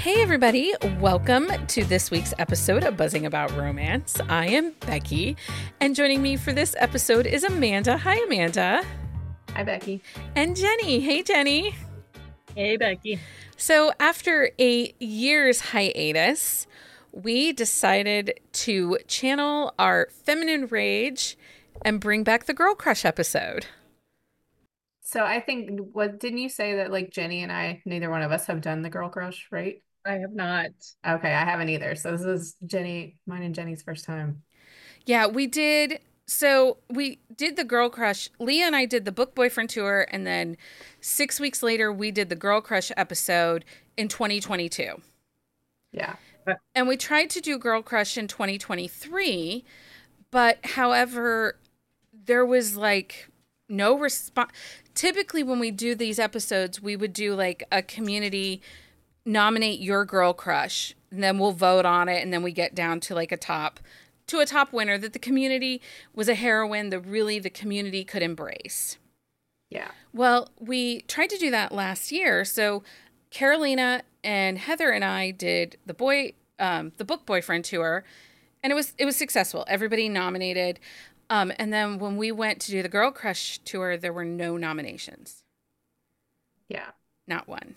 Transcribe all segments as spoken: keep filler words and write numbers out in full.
Hey, everybody. Welcome to this week's episode of Buzzing About Romance. I am Becky, and joining me for this episode is Amanda. Hi, Amanda. Hi, Becky. And Jenny. Hey, Jenny. Hey, Becky. So after a year's hiatus, we decided to channel our feminine rage and bring back the Girl Crush episode. So I think, what didn't you say that like Jenny and I, neither one of us have done the Girl Crush, right? I have not. Okay, I haven't either. So this is Jenny, mine and Jenny's first time. Yeah, we did. So we did the Girl Crush. Leah and I did the Book Boyfriend tour, and then six weeks later, we did the Girl Crush episode in twenty twenty-two. Yeah. And we tried to do Girl Crush in twenty twenty-three, but however, there was like no response. Typically, when we do these episodes, we would do like a community nominate your girl crush, and then we'll vote on it, and then we get down to like a top to a top winner that the community was a heroine that really the community could embrace. Yeah. Well, we tried to do that last year. So Carolina and Heather and I did the boy, um, the Book Boyfriend tour, and it was it was successful. Everybody nominated. Um, and then when we went to do the Girl Crush tour, there were no nominations. Yeah. Not one.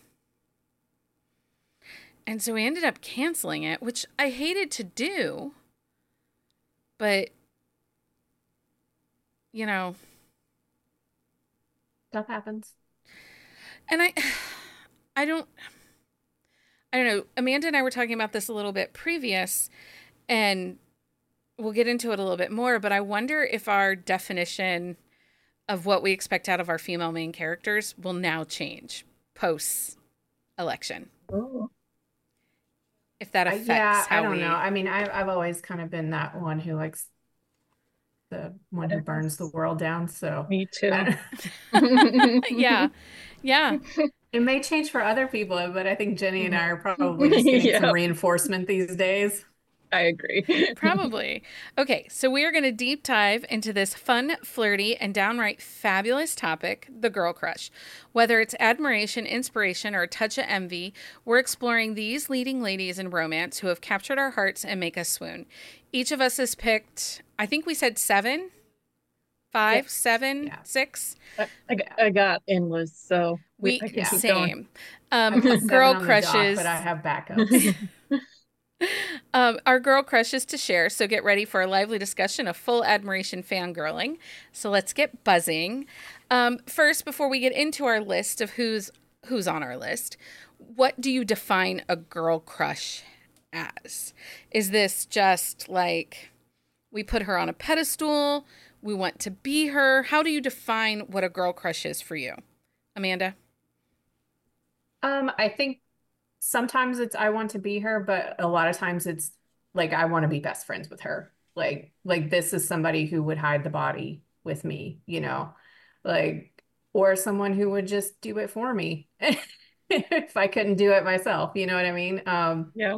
And so we ended up canceling it, which I hated to do. But, you know. Stuff happens. And I, I don't, I don't know. Amanda and I were talking about this a little bit previous, and we'll get into it a little bit more, but I wonder if our definition of what we expect out of our female main characters will now change post-election. Oh. If that affects Uh, yeah, how I don't we... know. I mean, I've, I've always kind of been that one who likes the one who burns the world down, so. Me too. yeah, yeah. It may change for other people, but I think Jenny and I are probably just getting Yeah. some reinforcement these days. I agree. Probably. Okay, so we are going to deep dive into this fun, flirty, and downright fabulous topic, the girl crush. Whether it's admiration, inspiration, or a touch of envy, we're exploring these leading ladies in romance who have captured our hearts and make us swoon. Each of us has picked, I think we said seven, five, Yep. seven, Yeah. six. I, I, got- I got endless, so We, I can yeah. keep going. same. Um, I put seven girl on the dock, crushes. but I have backups. Um, our girl crushes to share, so get ready for a lively discussion of full admiration fangirling. So let's get buzzing. Um, first, before we get into our list of who's who's on our list, what do you define a girl crush as? Is this just like we put her on a pedestal, we want to be her? How do you define what a girl crush is for you, Amanda? Um, I think sometimes it's I want to be her, but a lot of times it's like I want to be best friends with her. Like like this is somebody who would hide the body with me, you know, like or someone who would just do it for me if I couldn't do it myself. You know what I mean? Um, Yeah.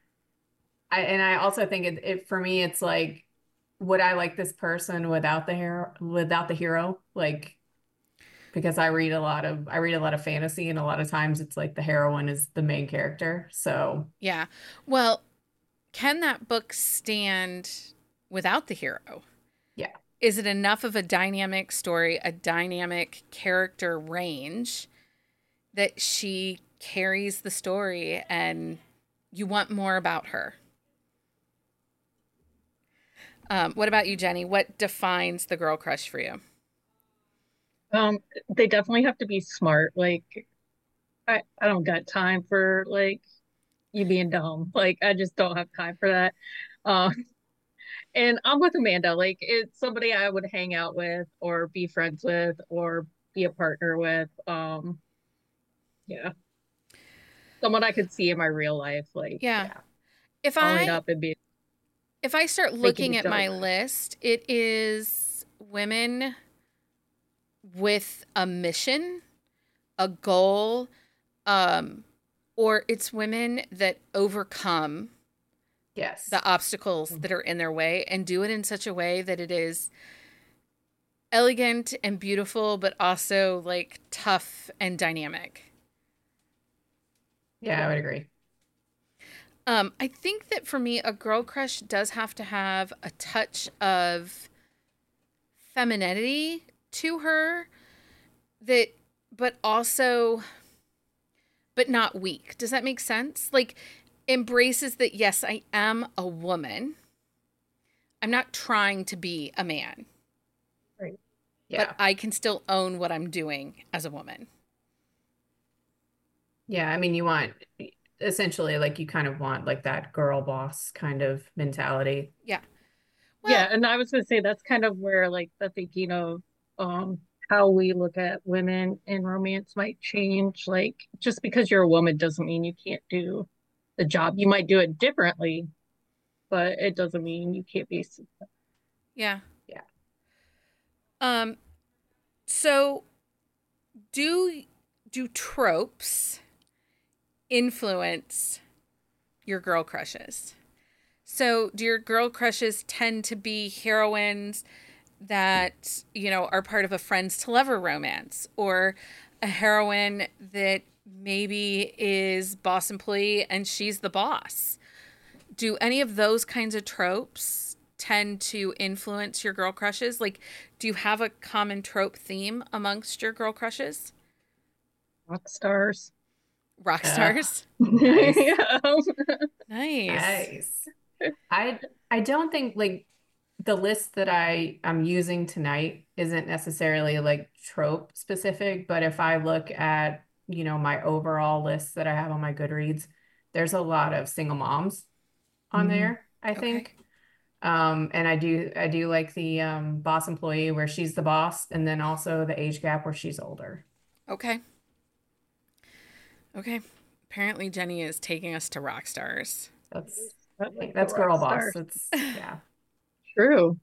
I and I also think it, it for me it's like would I like this person without the hero without the hero? Like because I read a lot of I read a lot of fantasy and a lot of times it's like the heroine is the main character. So Yeah. Well, can that book stand without the hero? yeah. Is it enough of a dynamic story, a dynamic character range that she carries the story and you want more about her? Um, what about you, Jenny? What defines the girl crush for you? Um, they definitely have to be smart. Like, I, I don't got time for like you being dumb. Like, I just don't have time for that. Um, and I'm with Amanda. Like, it's somebody I would hang out with or be friends with or be a partner with. Um, yeah. Someone I could see in my real life, like Yeah. Yeah. If following I up and be if I start making looking a at my joke. list, it is women with a mission, a goal, um, or it's women that overcome Yes. the obstacles that are in their way and do it in such a way that it is elegant and beautiful, but also like tough and dynamic. Yeah, I would agree. Um, I think that for me, a girl crush does have to have a touch of femininity to her that, but also, but not weak. Does that make sense? Like, embraces that, yes, I am a woman. I'm not trying to be a man, Right. but Yeah. I can still own what I'm doing as a woman. Yeah. I mean, you want essentially like you kind of want like that girl boss kind of mentality. Yeah. Yeah, Well, and I was gonna say that's kind of where like the thinking of um how we look at women in romance might change. Like just because you're a woman doesn't mean you can't do the job. You might do it differently, but it doesn't mean you can't be. yeah. Yeah. Um, so do do tropes influence your girl crushes? So do your girl crushes tend to be heroines that, you know, are part of a friends to lover romance, or a heroine that maybe is boss employee and she's the boss? Do any of those kinds of tropes tend to influence your girl crushes? Like, do you have a common trope theme amongst your girl crushes? Rock stars. Rock Uh, stars. nice. Yeah. Nice. Nice. I I don't think like the list that I am using tonight isn't necessarily like trope specific, but if I look at, you know, my overall list that I have on my Goodreads, there's a lot of single moms on Mhm. there, I Okay. think. Um, and I do I do like the um boss employee where she's the boss, and then also the age gap where she's older. Okay. Okay. Apparently Jenny is taking us to rock stars. That's I like the that's rock girl boss. stars. That's yeah. True.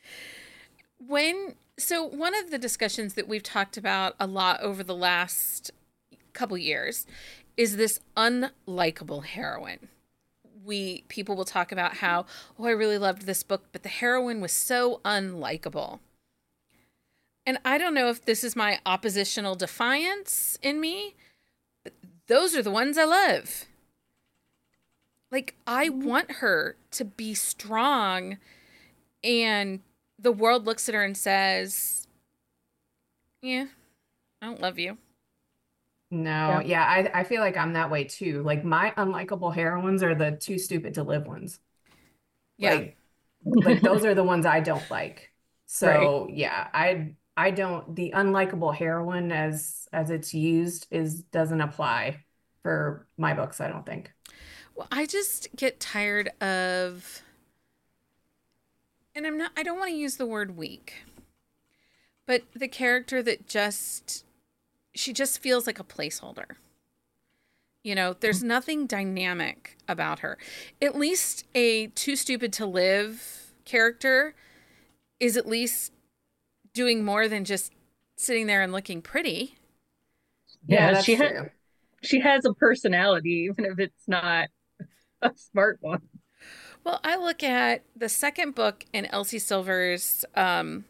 When so one of the discussions that we've talked about a lot over the last couple years is this unlikable heroine. We people will talk about how, oh, I really loved this book, but the heroine was so unlikable. And I don't know if this is my oppositional defiance in me. Those are the ones I love. Like, I want her to be strong, and the world looks at her and says, yeah, I don't love you. No, Yeah. yeah, I, I feel like I'm that way too. Like my unlikable heroines are the too stupid to live ones. Yeah. Like like those are the ones I don't like. Right. So yeah, I I don't the unlikable heroine as as it's used is doesn't apply for my books, I don't think. Well, I just get tired of, and I'm not, I don't want to use the word weak, but the character that just, she just feels like a placeholder. You know, there's nothing dynamic about her. At least a too stupid to live character is at least doing more than just sitting there and looking pretty. Yeah, Yeah, that's she had true. she has a personality, even if it's not a smart one. Well, I look at the second book in Elsie Silver's um,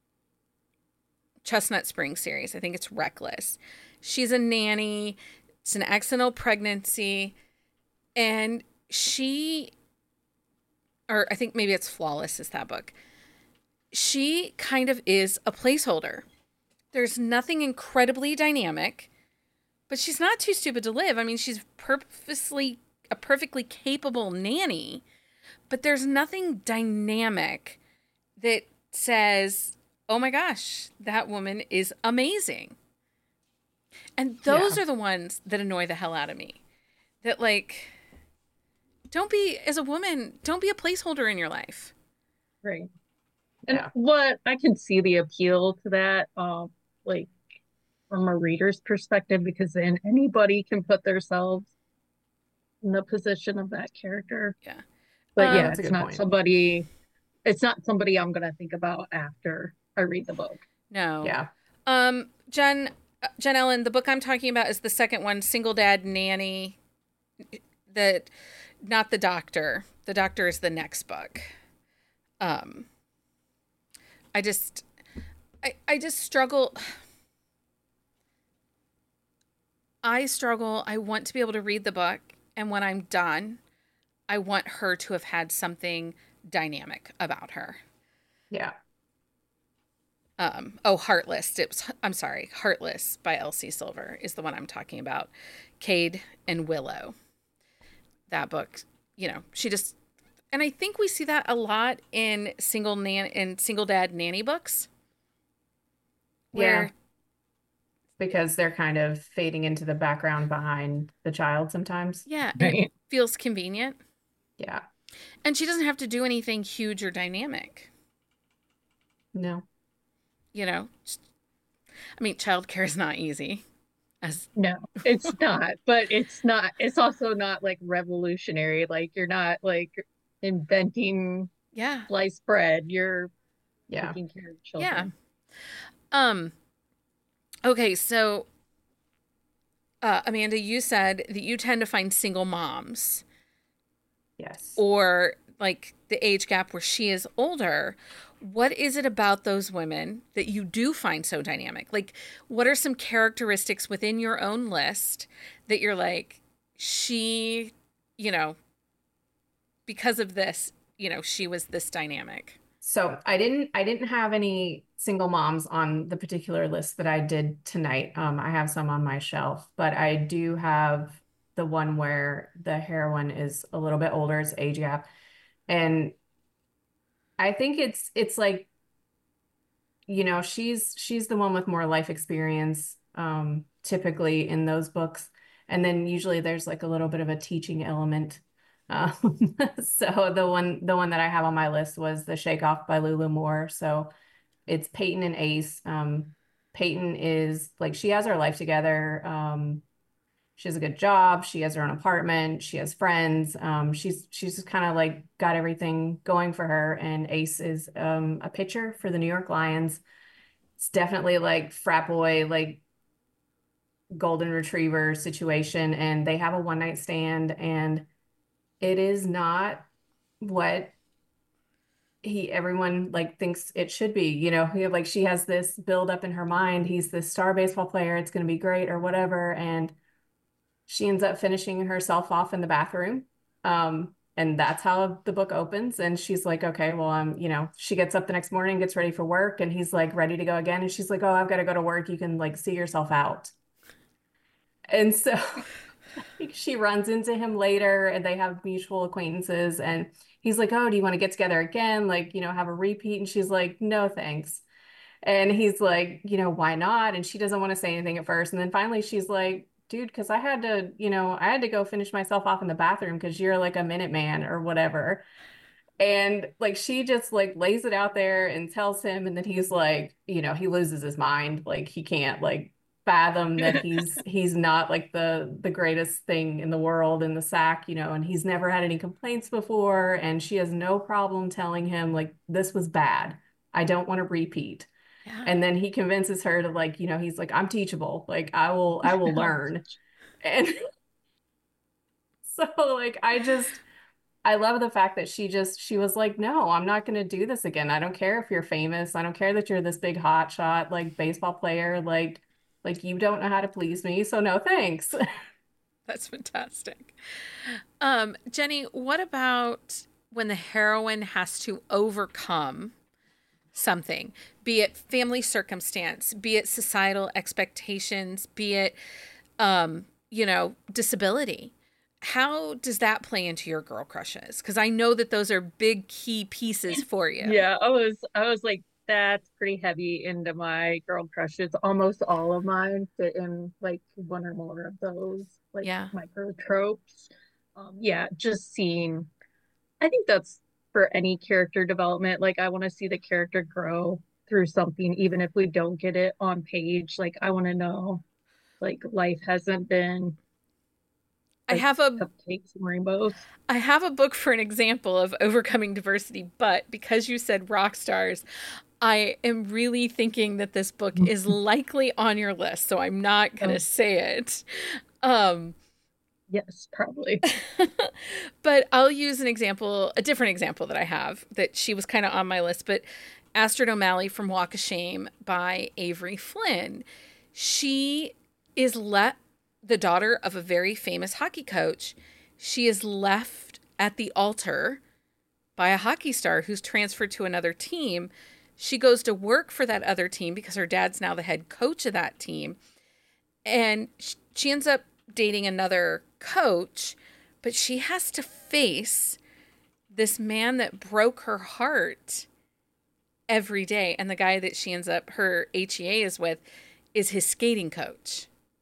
Chestnut Spring series. I think it's Reckless. She's a nanny. It's an accidental pregnancy. And she, or I think maybe it's Flawless is that book. She kind of is a placeholder. There's nothing incredibly dynamic, but she's not too stupid to live. I mean, she's purposely a perfectly capable nanny, but there's nothing dynamic that says, oh my gosh, that woman is amazing. And those Yeah. are the ones that annoy the hell out of me. That, like, don't be, as a woman, don't be a placeholder in your life. Right. And Yeah. what I can see the appeal to that, um, like from a reader's perspective, because then anybody can put themselves in the position of that character. Yeah. But Yeah, yeah, Um, that's a it's good not point. somebody, it's not somebody I'm gonna think about after I read the book. no. Yeah. Um, Jen, uh, Jen Ellen, the book I'm talking about is the second one, Single Dad Nanny. That, not the doctor. The doctor is the next book. Um, I just, I, I just struggle. I struggle. I want to be able to read the book, and when I'm done, I want her to have had something dynamic about her. Yeah. Um, oh, Heartless. It was, I'm sorry, Heartless by L C Silver is the one I'm talking about. Cade and Willow. That book, you know, she just, and I think we see that a lot in single nan in single dad nanny books. Where, Yeah. Because they're kind of fading into the background behind the child sometimes. yeah, and it Right. feels convenient. Yeah. And she doesn't have to do anything huge or dynamic, No. you know. I mean, childcare is not easy. As No, it's not. But it's not, it's also not like revolutionary. Like you're not like inventing yeah, sliced bread. You're Yeah. taking care of yeah. children. Um. Okay, so uh, Amanda, you said that you tend to find single moms Yes. or like the age gap where she is older. What is it about those women that you do find so dynamic? Like, what are some characteristics within your own list that you're like, she, you know, because of this, you know, she was this dynamic? So I didn't I didn't have any single moms on the particular list that I did tonight. Um, I have some on my shelf, but I do have the one where the heroine is a little bit older, it's age gap. And I think it's it's like, you know, she's she's the one with more life experience, um, typically in those books. And then usually there's like a little bit of a teaching element. Um, so the one the one that I have on my list was The Shake Off by Lulu Moore. So it's Peyton and Ace. Um, Peyton is like she has her life together. Um, she has a good job. She has her own apartment. She has friends. Um, she's she's just kind of like got everything going for her. And Ace is um, a pitcher for the New York Lions. It's definitely like frat boy, like golden retriever situation. And they have a one night stand, and it is not what he everyone like thinks it should be. You know, he like she has this build up in her mind. He's this star baseball player. It's going to be great or whatever, and she ends up finishing herself off in the bathroom. Um, and that's how the book opens. And she's like, okay, well, um, you know, she gets up the next morning, gets ready for work, and he's like ready to go again. And she's like, oh, I've got to go to work. You can like see yourself out. And so like, she runs into him later and they have mutual acquaintances. And he's like, oh, do you want to get together again? Like, you know, have a repeat? And she's like, no, thanks. And he's like, you know, why not? And she doesn't want to say anything at first. And then finally she's like, dude, because I had to, you know, I had to go finish myself off in the bathroom because you're like a minute man or whatever. And like she just like lays it out there and tells him, and then he's like, you know, he loses his mind. Like he can't like fathom that he's he's not like the the greatest thing in the world in the sack, you know, and he's never had any complaints before. And she has no problem telling him like this was bad. I don't want to repeat. Yeah. And then he convinces her to like, you know, he's like, I'm teachable. Like I will, I will learn. And so like I just I love the fact that she just she was like, no, I'm not gonna do this again. I don't care if you're famous. I don't care that you're this big hot shot like baseball player. Like like you don't know how to please me. So no thanks. That's fantastic. Um, Jenny, what about when the heroine has to overcome something, be it family circumstance, be it societal expectations, be it, um, you know, disability? How does that play into your girl crushes? Because I know that those are big key pieces for you. Yeah, I was I was like, that's pretty heavy into my girl crushes. Almost all of mine fit in like one or more of those like Yeah. micro tropes. Um, yeah, just seeing I think that's for any character development. Like I want to see the character grow through something, even if we don't get it on page. Like I want to know like life hasn't been I like have a cupcakes and rainbows. I have a book for an example of overcoming diversity, but because you said rock stars, I am really thinking that this book is likely on your list, so I'm not going to Oh. say it. Um, Yes, probably. but I'll use an example, a different example that I have that she was kind of on my list, but Astrid O'Malley from Walk of Shame by Avery Flynn. She is let the daughter of a very famous hockey coach. She is left at the altar by a hockey star who's transferred to another team. She goes to work for that other team because her dad's now the head coach of that team. And she ends up dating another coach, but she has to face this man that broke her heart every day. And the guy that she ends up, her H E A is with, is his skating coach.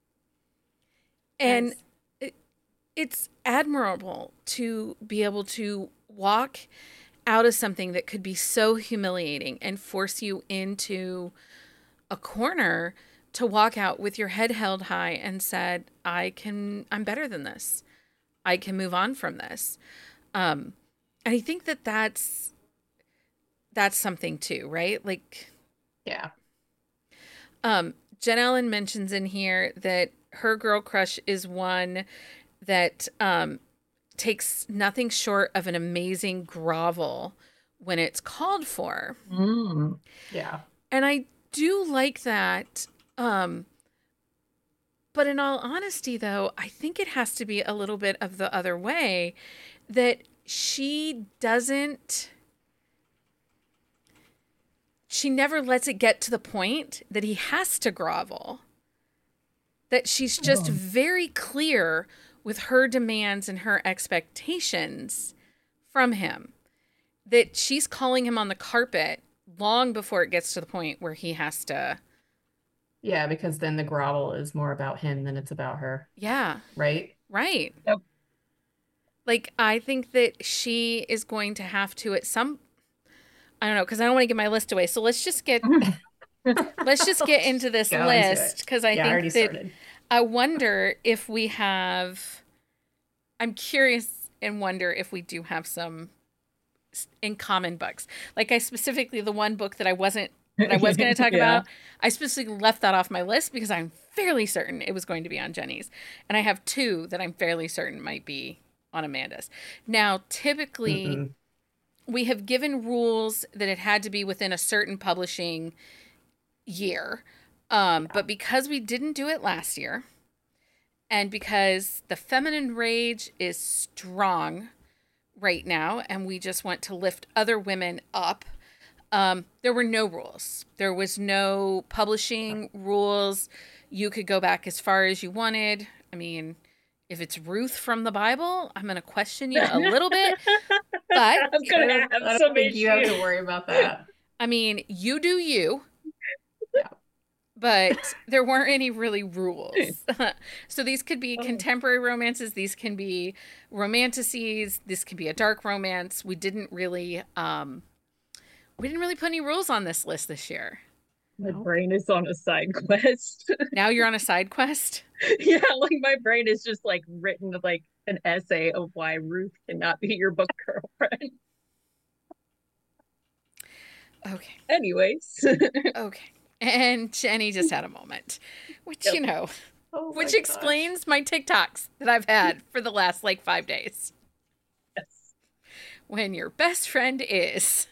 And Nice. it, it's admirable to be able to walk out of something that could be so humiliating and force you into a corner, to walk out with your head held high and said, I can, I'm better than this. I can move on from this. Um, and I think that that's, that's something too, right? Like, Yeah. um, Jen Ellen mentions in here that her girl crush is one that, um, takes nothing short of an amazing grovel when it's called for. Mm. Yeah. And I do like that. Um, but in all honesty, though, I think it has to be a little bit of the other way, that she doesn't, she never lets it get to the point that he has to grovel. That she's just Oh. very clear with her demands and her expectations from him. That she's calling him on the carpet long before it gets to the point where he has to. Yeah, because then the grovel is more about him than it's about her, Yeah, right? right. Yep. Like, I think that she is going to have to at some, I don't know, because I don't want to give my list away. So let's just get, let's just get into this Go into it. list, because I Yeah, I already think that started. I wonder if we have, I'm curious and wonder if we do have some s- in common books. Like, I specifically, the one book that I wasn't, that I was going to talk Yeah. about, I specifically left that off my list because I'm fairly certain it was going to be on Jenny's. And I have two that I'm fairly certain might be on Amanda's. Now, typically, Mm-mm. we have given rules that it had to be within a certain publishing year. Um, but because we didn't do it last year, and because the feminine rage is strong right now, and we just want to lift other women up, um, there were no rules. There was no publishing rules. You could go back as far as you wanted. I mean, if it's Ruth from the Bible, I'm going to question you a little bit. But I'm I gonna don't, have I don't some think you have to issues. worry about that. I mean, you do you. Yeah. But there weren't any really rules. So these could be Oh. contemporary romances. These can be romanticities. This can be a dark romance. We didn't really, um, we didn't really put any rules on this list this year. My Nope. brain is on a side quest. Now you're on a side quest. Yeah, like my brain is just like written like an essay of why Ruth cannot be your book girlfriend. Okay. Anyways. Okay. And Jenny just had a moment, which, Yep. you know, Oh my which gosh. explains my TikToks that I've had for the last like five days. Yes. When your best friend is.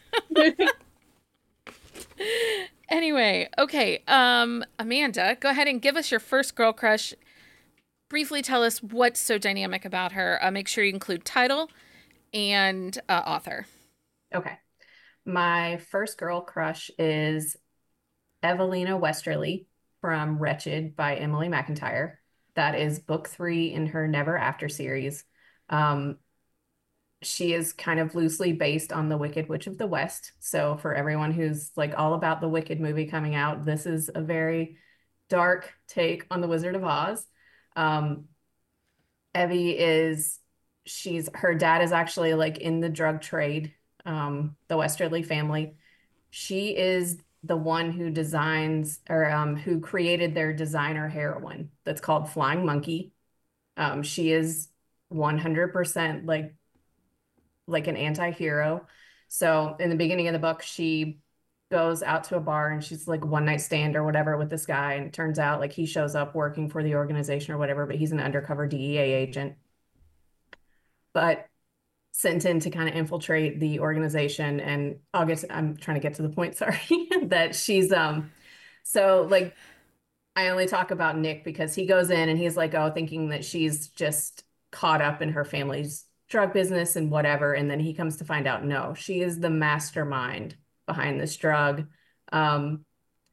Anyway, okay. Um, Amanda, go ahead and give us your first girl crush. Briefly tell us what's so dynamic about her. Uh, make sure you include title and uh, author. Okay. My first girl crush is Evelina Westerly from Wretched by Emily McIntyre. That is book three in her Never After series. Um, she is kind of loosely based on the Wicked Witch of the West. So for everyone who's like all about the Wicked movie coming out, this is a very dark take on the Wizard of Oz. Um, Evie is, she's, her dad is actually like in the drug trade, um, the Westerly family. She is the one who designs or um, who created their designer heroine that's called Flying Monkey. Um, she is one hundred percent like like an anti-hero. So in the beginning of the book, she goes out to a bar and she's like one night stand or whatever with this guy. And it turns out like he shows up working for the organization or whatever, but he's an undercover D E A agent. But sent in to kind of infiltrate the organization. And I'll get to, I'm trying to get to the point, sorry, that she's um so like I only talk about Nick because he goes in and he's like, oh, thinking that she's just caught up in her family's drug business and whatever. And then he comes to find out, no, she is the mastermind behind this drug. Um,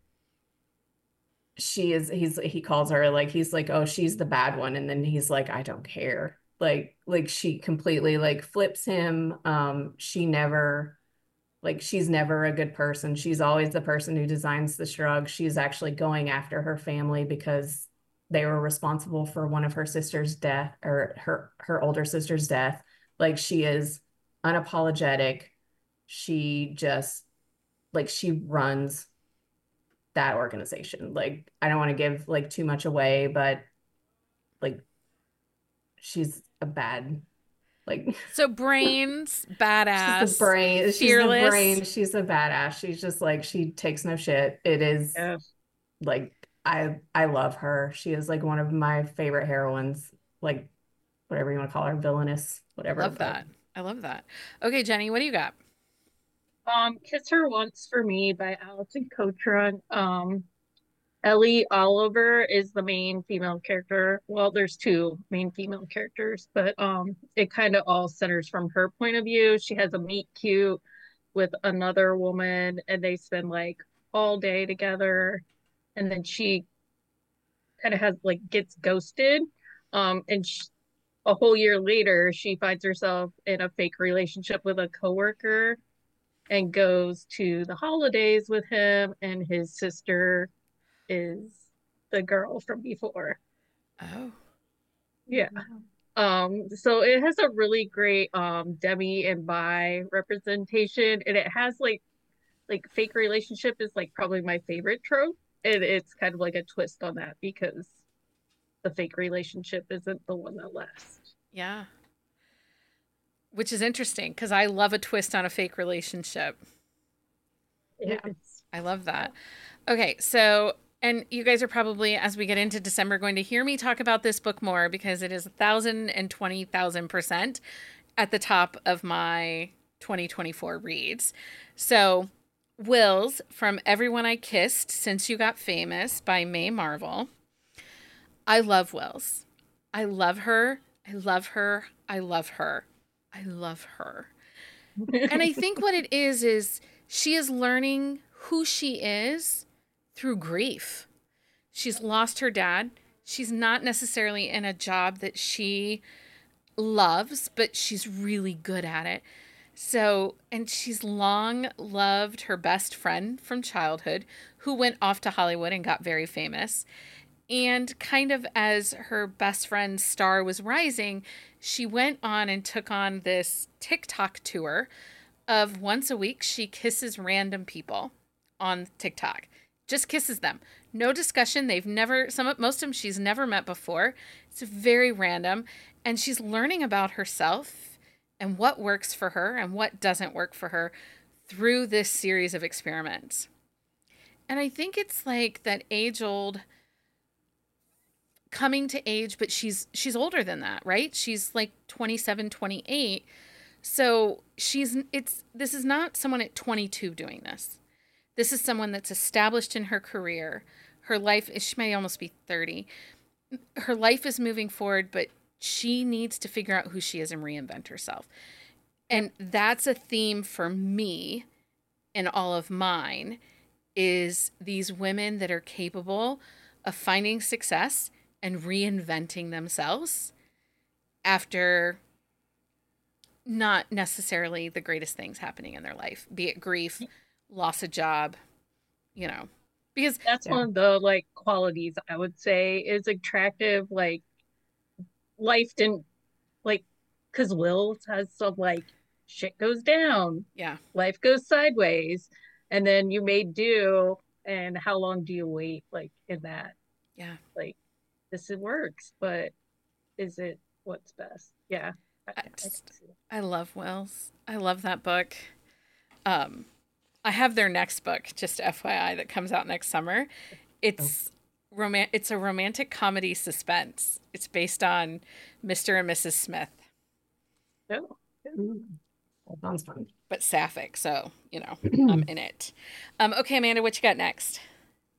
she is, he's, he calls her like, he's like, oh, she's the bad one. And then he's like, I don't care. Like, like she completely like flips him. Um, she never, like, she's never a good person. She's always the person who designs the drug. She's actually going after her family because they were responsible for one of her sister's death or her, her older sister's death. Like, she is unapologetic. She just, like, she runs that organization. Like, I don't want to give like too much away, but like she's a bad, like So brains, she's the badass, brain, she's the fearless. brain, she's a badass. She's just like she takes no shit. It is Yeah. like I I love her. She is like one of my favorite heroines, like whatever you want to call her, villainous, whatever, Love but that. I love that. Okay, Jenny, what do you got? Um, Kiss Her Once for Me by Alison Kotron. Um, Ellie Oliver is the main female character. Well, there's two main female characters, but um, it kind of all centers from her point of view. She has a meet cute with another woman, and they spend like all day together, and then she kind of has like gets ghosted. Um, and sh a whole year later, she finds herself in a fake relationship with a coworker and goes to the holidays with him, and his sister is the girl from before. Oh. Yeah. Um, so it has a really great um demi and bi representation, and it has like like fake relationship is like probably my favorite trope. And it's kind of like a twist on that because the fake relationship isn't the one that lasts. Yeah. Which is interesting because I love a twist on a fake relationship. yeah. It's I love that. Okay, so and you guys are probably, as we get into December, going to hear me talk about this book more because it is a thousand and twenty thousand percent at the top of my twenty twenty-four reads. So, Wills from Everyone I Kissed Since You Got Famous by May Marvel. I love Wills. I love her. I love her. I love her. I love her. And I think what it is is she is learning who she is through grief. She's lost her dad. She's not necessarily in a job that she loves, but she's really good at it. So, and she's long loved her best friend from childhood who went off to Hollywood and got very famous. And kind of as her best friend's star was rising, she went on and took on this TikTok tour of once a week she kisses random people on TikTok. Just kisses them. No discussion. They've never, some of, most of them she's never met before. It's very random. And she's learning about herself and what works for her and what doesn't work for her through this series of experiments. And I think it's like that age old coming to age, but she's she's older than that, right? She's like twenty-seven, twenty-eight. So she's it's this is not someone at twenty-two doing this. This is someone that's established in her career. Her life is, she may almost be thirty. Her life is moving forward, but she needs to figure out who she is and reinvent herself. And that's a theme for me and all of mine is these women that are capable of finding success and reinventing themselves after not necessarily the greatest things happening in their life, be it grief, loss of job, you know, because that's Yeah. one of the like qualities I would say is attractive. Like life didn't like because Wills has some like shit goes down, yeah, life goes sideways, and then you may do. And how long do you wait? Like in that, yeah. like this it works, but is it what's best? Yeah, I, I I can just, see it. I love Wells. I love that book. Um, I have their next book, just F Y I, that comes out next summer. It's roman- It's a romantic comedy suspense. It's based on Mister and Missus Smith, Oh, Ooh, that sounds fun. but sapphic. So you know, I'm in it. Um, okay, Amanda, what you got next?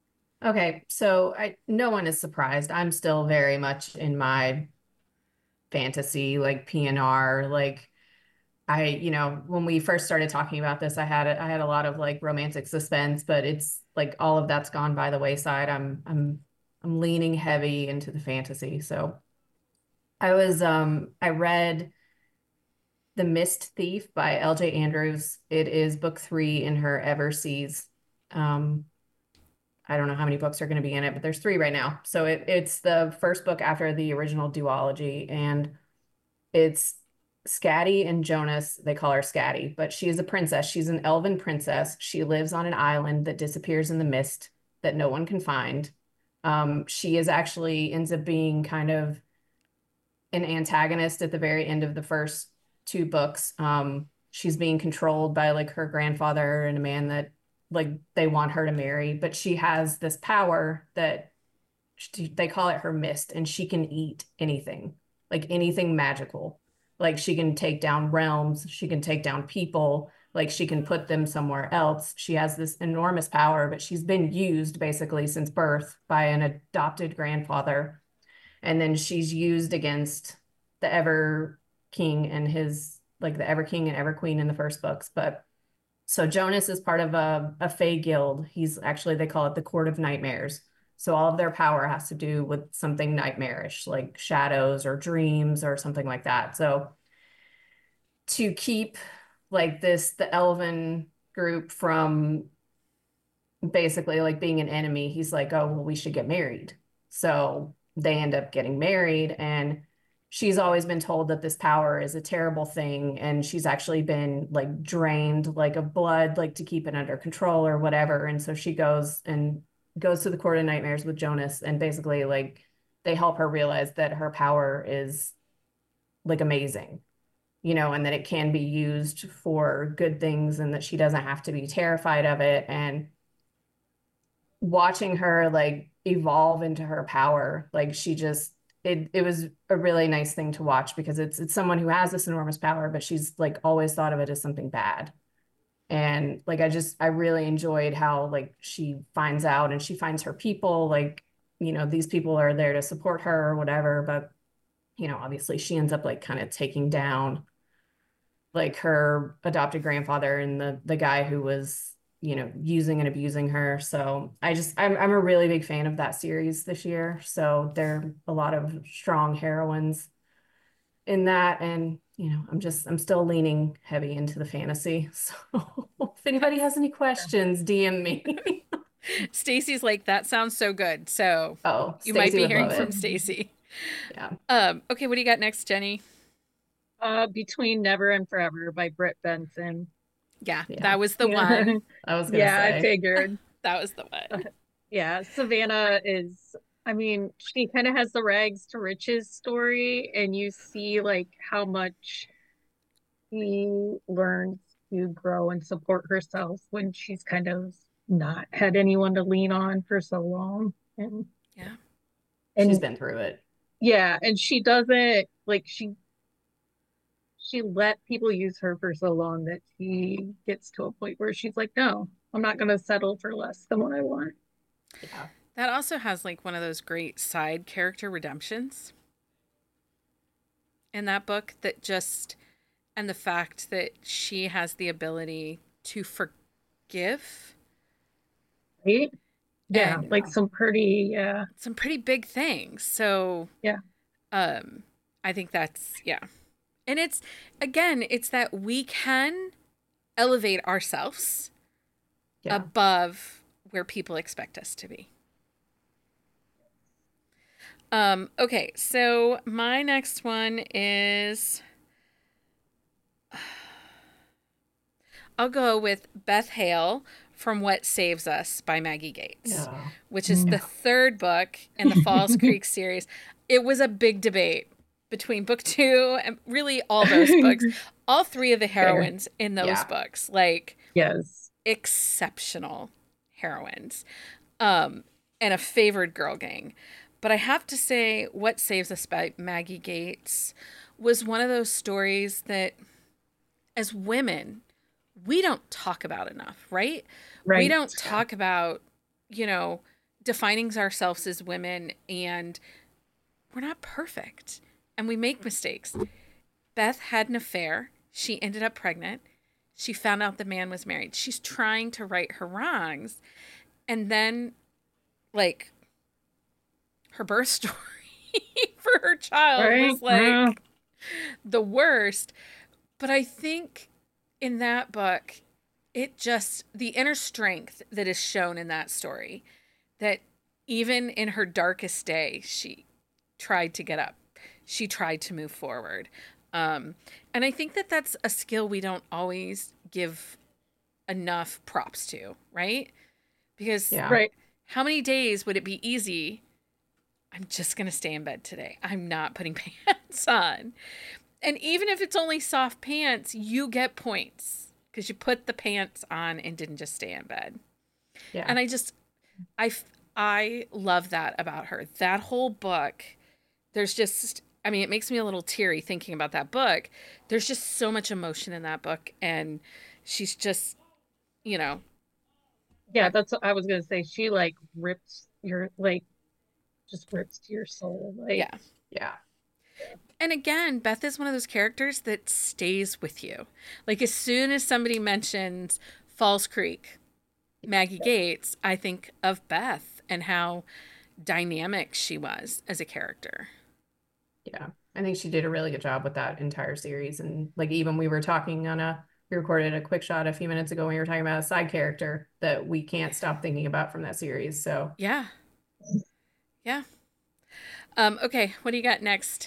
Okay, so I no one is surprised. I'm still very much in my fantasy, like P N R, like I, you know, when we first started talking about this, I had I had a lot of like romantic suspense, but it's like all of that's gone by the wayside. I'm I'm I'm leaning heavy into the fantasy. So I was um I read The Mist Thief by L J Andrews. It is book three in her Everseas. Um, I don't know how many books are going to be in it, but there's three right now. So it, it's the first book after the original duology, and it's Scatty and Jonas. They call her Scatty, but she is a princess. She's an elven princess. She lives on an island that disappears in the mist that no one can find. Um, she is actually ends up being kind of an antagonist at the very end of the first two books. Um, she's being controlled by like her grandfather and a man that like they want her to marry, but she has this power that she, they call it her mist, and she can eat anything, like anything magical. Like she can take down realms, she can take down people, like she can put them somewhere else. She has this enormous power, but she's been used basically since birth by an adopted grandfather, and then she's used against the Ever King and his like the Ever King and Ever Queen in the first books. But so Jonas is part of a, a Fae guild. He's actually, they call it the Court of Nightmares. So all of their power has to do with something nightmarish, like shadows or dreams or something like that. So to keep like this, the elven group from basically like being an enemy, he's like, oh, well, we should get married. So they end up getting married, and she's always been told that this power is a terrible thing, and she's actually been like drained like of blood, like to keep it under control or whatever. And so she goes and goes to the Court of Nightmares with Jonas, and basically like they help her realize that her power is like amazing, you know, and that it can be used for good things, and that she doesn't have to be terrified of it. And watching her like evolve into her power, like she just it it was a really nice thing to watch, because it's it's someone who has this enormous power, but she's like always thought of it as something bad. And like I just I really enjoyed how like she finds out and she finds her people, like, you know, these people are there to support her or whatever, but you know, obviously she ends up like kind of taking down like her adopted grandfather and the the guy who was, you know, using and abusing her. So I just I'm I'm a really big fan of that series this year. So there are a lot of strong heroines in that, and you know, I'm just I'm still leaning heavy into the fantasy. So if anybody has any questions, D M me. Stacy's like, that sounds so good. So Oh, you might Stacey be would hearing love from it. Stacy. Yeah. Um, okay, what do you got next, Jenny? Uh, Between Never and Forever by Britt Benson. Yeah, Yeah. that was the Yeah. one. I was gonna Yeah, I say. figured. That was the one. Yeah, Savannah is, I mean, she kind of has the rags to riches story, and you see like how much she learns to grow and support herself when she's kind of not had anyone to lean on for so long. And Yeah. She's and been through it. yeah, and she doesn't like she she let people use her for so long that she gets to a point where she's like, no, I'm not gonna settle for less than what I want. Yeah. That also has like one of those great side character redemptions in that book, that just, and the fact that she has the ability to forgive. Right? Yeah, And like some pretty, yeah. some pretty big things. So Yeah. um I think that's, yeah. And it's, again, it's that we can elevate ourselves Yeah. above where people expect us to be. Um, okay, so my next one is, I'll go with Beth Hale from What Saves Us by Maggie Gates, Yeah. which is the third book in the Falls Creek series. It was a big debate between book two and really all those books. All three of the heroines in those Yeah. books, like, Yes. exceptional heroines, um, and a favored girl gang. But I have to say, What Saves Us by Maggie Gates was one of those stories that, as women, we don't talk about enough, right? Right. We don't talk about, you know, defining ourselves as women, and we're not perfect. And and we make mistakes. Beth had an affair. She ended up pregnant. She found out the man was married. She's trying to right her wrongs. And then, like, her birth story for her child Right? was like Yeah. the worst. But I think in that book, it just, the inner strength that is shown in that story, that even in her darkest day, she tried to get up. She tried to move forward. Um, and I think that that's a skill we don't always give enough props to, right? Because Yeah. Right. how many days would it be easy? I'm just going to stay in bed today. I'm not putting pants on. And even if it's only soft pants, you get points because you put the pants on and didn't just stay in bed. Yeah. And I just, I, f- I love that about her. That whole book, there's just, I mean, it makes me a little teary thinking about that book. There's just so much emotion in that book. And she's just, you know, Yeah, that's what I was gonna say. She like rips your like just rips to your soul. Like yeah. Yeah. And again, Beth is one of those characters that stays with you. Like as soon as somebody mentions Falls Creek, Maggie Gates, I think of Beth and how dynamic she was as a character. Yeah. I think she did a really good job with that entire series. And like even we were talking on a we recorded a quick shot a few minutes ago when we were talking about a side character that we can't stop thinking about from that series. So Yeah. Yeah. Um, okay, what do you got next?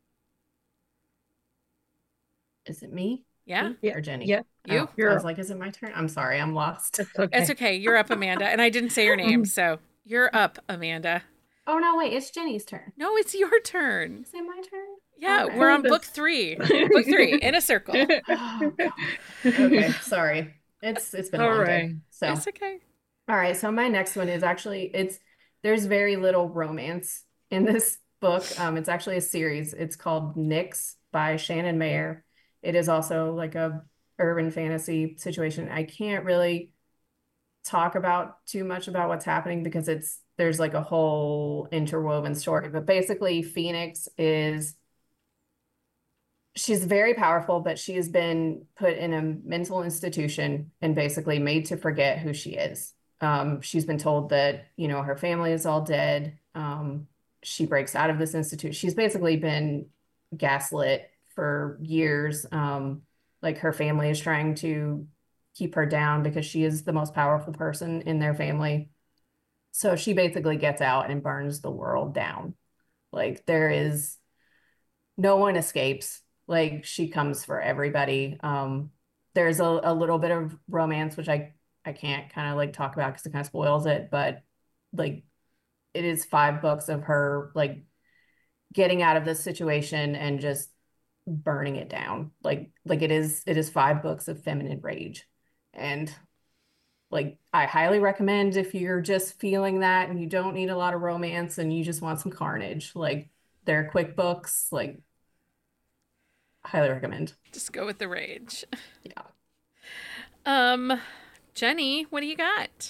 is it me? Yeah? Me Yeah. or Jenny? Yeah. You? Oh, I You're was like, is it my turn? I'm sorry, I'm lost. It's okay. It's okay. You're up, Amanda. And I didn't say your name, so you're up, Amanda. Oh no, wait, it's Jenny's turn. No, it's your turn. Is it my turn? Yeah, Okay. we're on book three. Book three, in a circle. Oh God. Okay, sorry. It's it's been a All long right. day. So It's okay. all right, so my next one is actually it's there's very little romance in this book. Um, it's actually a series. It's called Nyx by Shannon Mayer. It is also like a urban fantasy situation. I can't really talk about too much about what's happening because it's there's like a whole interwoven story. But basically, Phoenix is she's very powerful, but she has been put in a mental institution and basically made to forget who she is. Um, she's been told that, you know, her family is all dead. Um, she breaks out of this institute. She's basically been gaslit for years. Um, like her family is trying to keep her down because she is the most powerful person in their family. So she basically gets out and burns the world down. Like there is no one escapes. Like she comes for everybody. Um, there's a, a little bit of romance, which I I can't kind of like talk about because it kind of spoils it, but like it is five books of her like getting out of this situation and just burning it down. Like like it is it is five books of feminine rage. And like I highly recommend if you're just feeling that and you don't need a lot of romance and you just want some carnage. Like they're quick books, like highly recommend. Just go with the rage. Yeah. Um, Jenny, what do you got?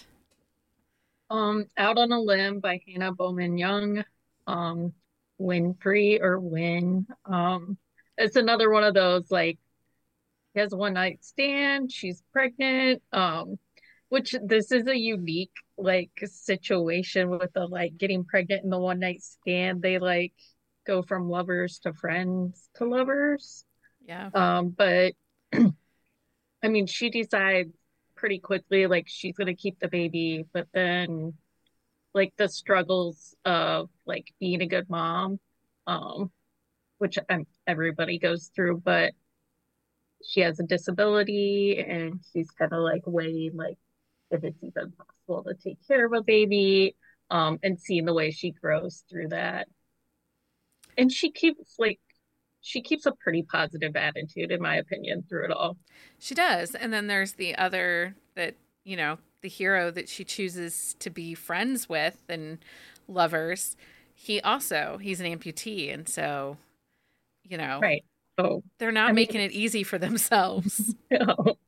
Um, Out on a Limb by Hannah Bowman Young. Um, Winfrey or Win. Um, it's another one of those like she has a one night stand, she's pregnant. Um, which this is a unique like situation with the like getting pregnant in the one night stand. They like go from lovers to friends to lovers. Yeah. Um, but I mean, she decides pretty quickly like she's gonna keep the baby, but then like the struggles of like being a good mom, um, which um, everybody goes through, but she has a disability and she's kind of like weighing like if it's even possible to take care of a baby, um, and seeing the way she grows through that. And she keeps like she keeps a pretty positive attitude, in my opinion, through it all. She does. And then there's the other that, you know, the hero that she chooses to be friends with and lovers. He also, he's an amputee. And so, you know, Right. So they're not I mean, making it easy for themselves. you know,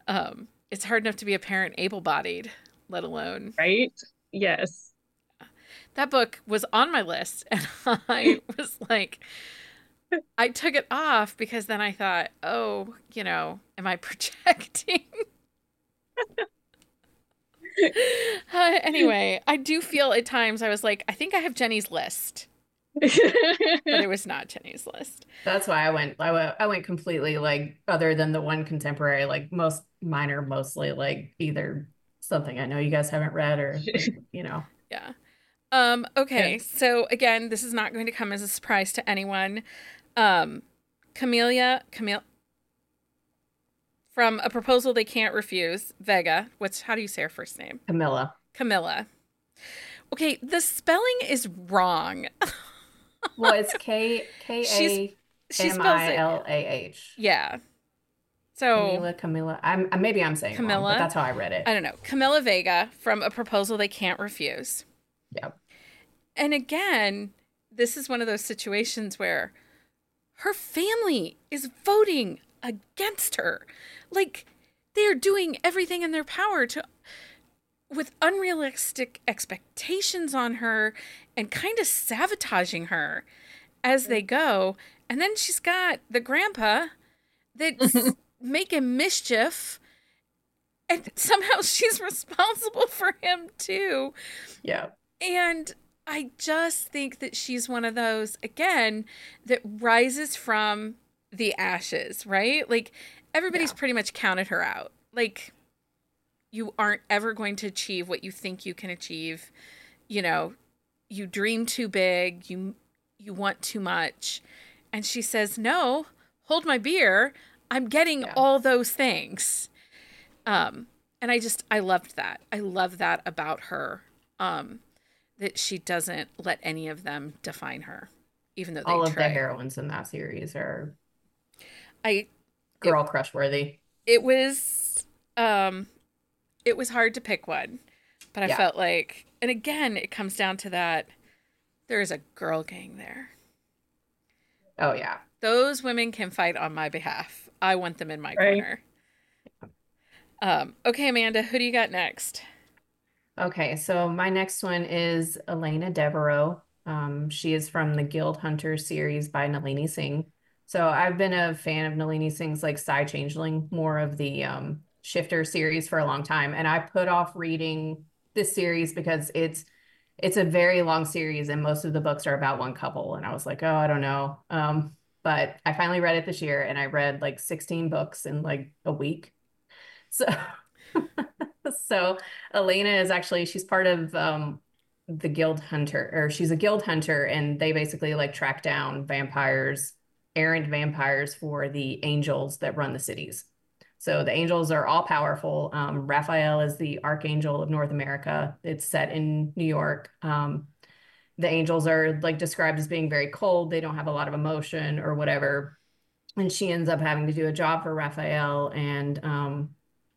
um, it's hard enough to be a parent able bodied, let alone. right? Yes. That book was on my list, and I was like, I took it off because then I thought, oh, you know, am I projecting? Uh, anyway, I do feel at times I was like, I think I have Jenny's list, but it was not Jenny's list. That's why I went I went I went completely like other than the one contemporary, like most minor, mostly like either something I know you guys haven't read or like, you know. Yeah. Um, Yeah. okay, so again, this is not going to come as a surprise to anyone. Um, Camellia, Camille, from A Proposal They Can't Refuse, Vega. What's how do you say her first name? Camilla. Camilla. Okay, the spelling is wrong. Well, it's K K She's A she M spells I it. L A H. Yeah. So Camila, Camilla. I'm uh, maybe I'm saying it wrong, but Camilla, that's how I read it. I don't know. Camilla Vega from A Proposal They Can't Refuse. Yeah. And again, this is one of those situations where her family is voting against her. Like, they are doing everything in their power to, with unrealistic expectations on her and kind of sabotaging her as they go. And then she's got the grandpa that's making mischief, and somehow she's responsible for him too. Yeah. And I just think that she's one of those, again, that rises from the ashes, right? Like, everybody's Yeah. pretty much counted her out. Like, you aren't ever going to achieve what you think you can achieve. You know, you dream too big, you you want too much. And she says, no, hold my beer. I'm getting Yeah. all those things. Um, and I just, I loved that. I love that about her. Um, that she doesn't let any of them define her, even though they All of try. the heroines in that series are I, girl crush worthy. it was, um, it was hard to pick one, but I Yeah. felt like, and again, it comes down to that there is a girl gang there. Oh yeah. Those women can fight on my behalf. I want them in my Right. corner. Um, okay, Amanda, who do you got next? Okay, so my next one is Elena Devereaux. Um, she is from the Guild Hunter series by Nalini Singh. So I've been a fan of Nalini Singh's like Psy Changeling, more of the um, Shifter series for a long time, and I put off reading this series because it's it's a very long series and most of the books are about one couple, and I was like, oh, I don't know. Um, but I finally read it this year, and I read like sixteen books in like a week. So. So Elena is actually she's part of um the Guild Hunter, or she's a Guild Hunter, and they basically like track down vampires, errant vampires for the angels that run the cities. So the angels are all powerful. Um, Raphael is the Archangel of North America. It's set in New York. Um, the angels are like described as being very cold. They don't have a lot of emotion or whatever. And she ends up having to do a job for Raphael, and um,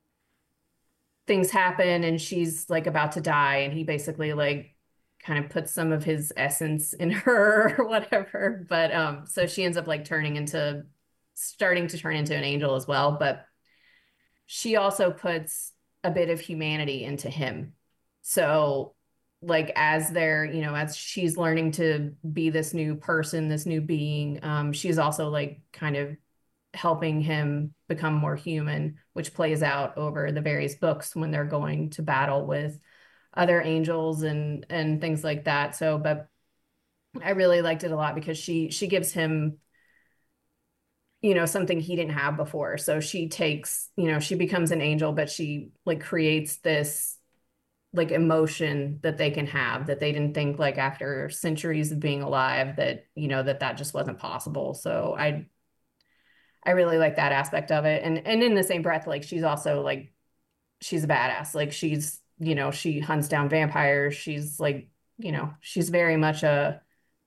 things happen and she's like about to die, and he basically like kind of puts some of his essence in her or whatever. But um so she ends up like turning into starting to turn into an angel as well, but she also puts a bit of humanity into him. So like as they're, you know, as she's learning to be this new person, this new being, um she's also like kind of helping him become more human, which plays out over the various books when they're going to battle with other angels and and things like that. So, but I really liked it a lot because she she gives him, you know, something he didn't have before. So she takes, you know, she becomes an angel, but she like creates this like emotion that they can have that they didn't think like after centuries of being alive that, you know, that that just wasn't possible. So I I really like that aspect of it. And and in the same breath, like she's also like she's a badass. Like she's, you know, she hunts down vampires. She's like, you know, she's very much a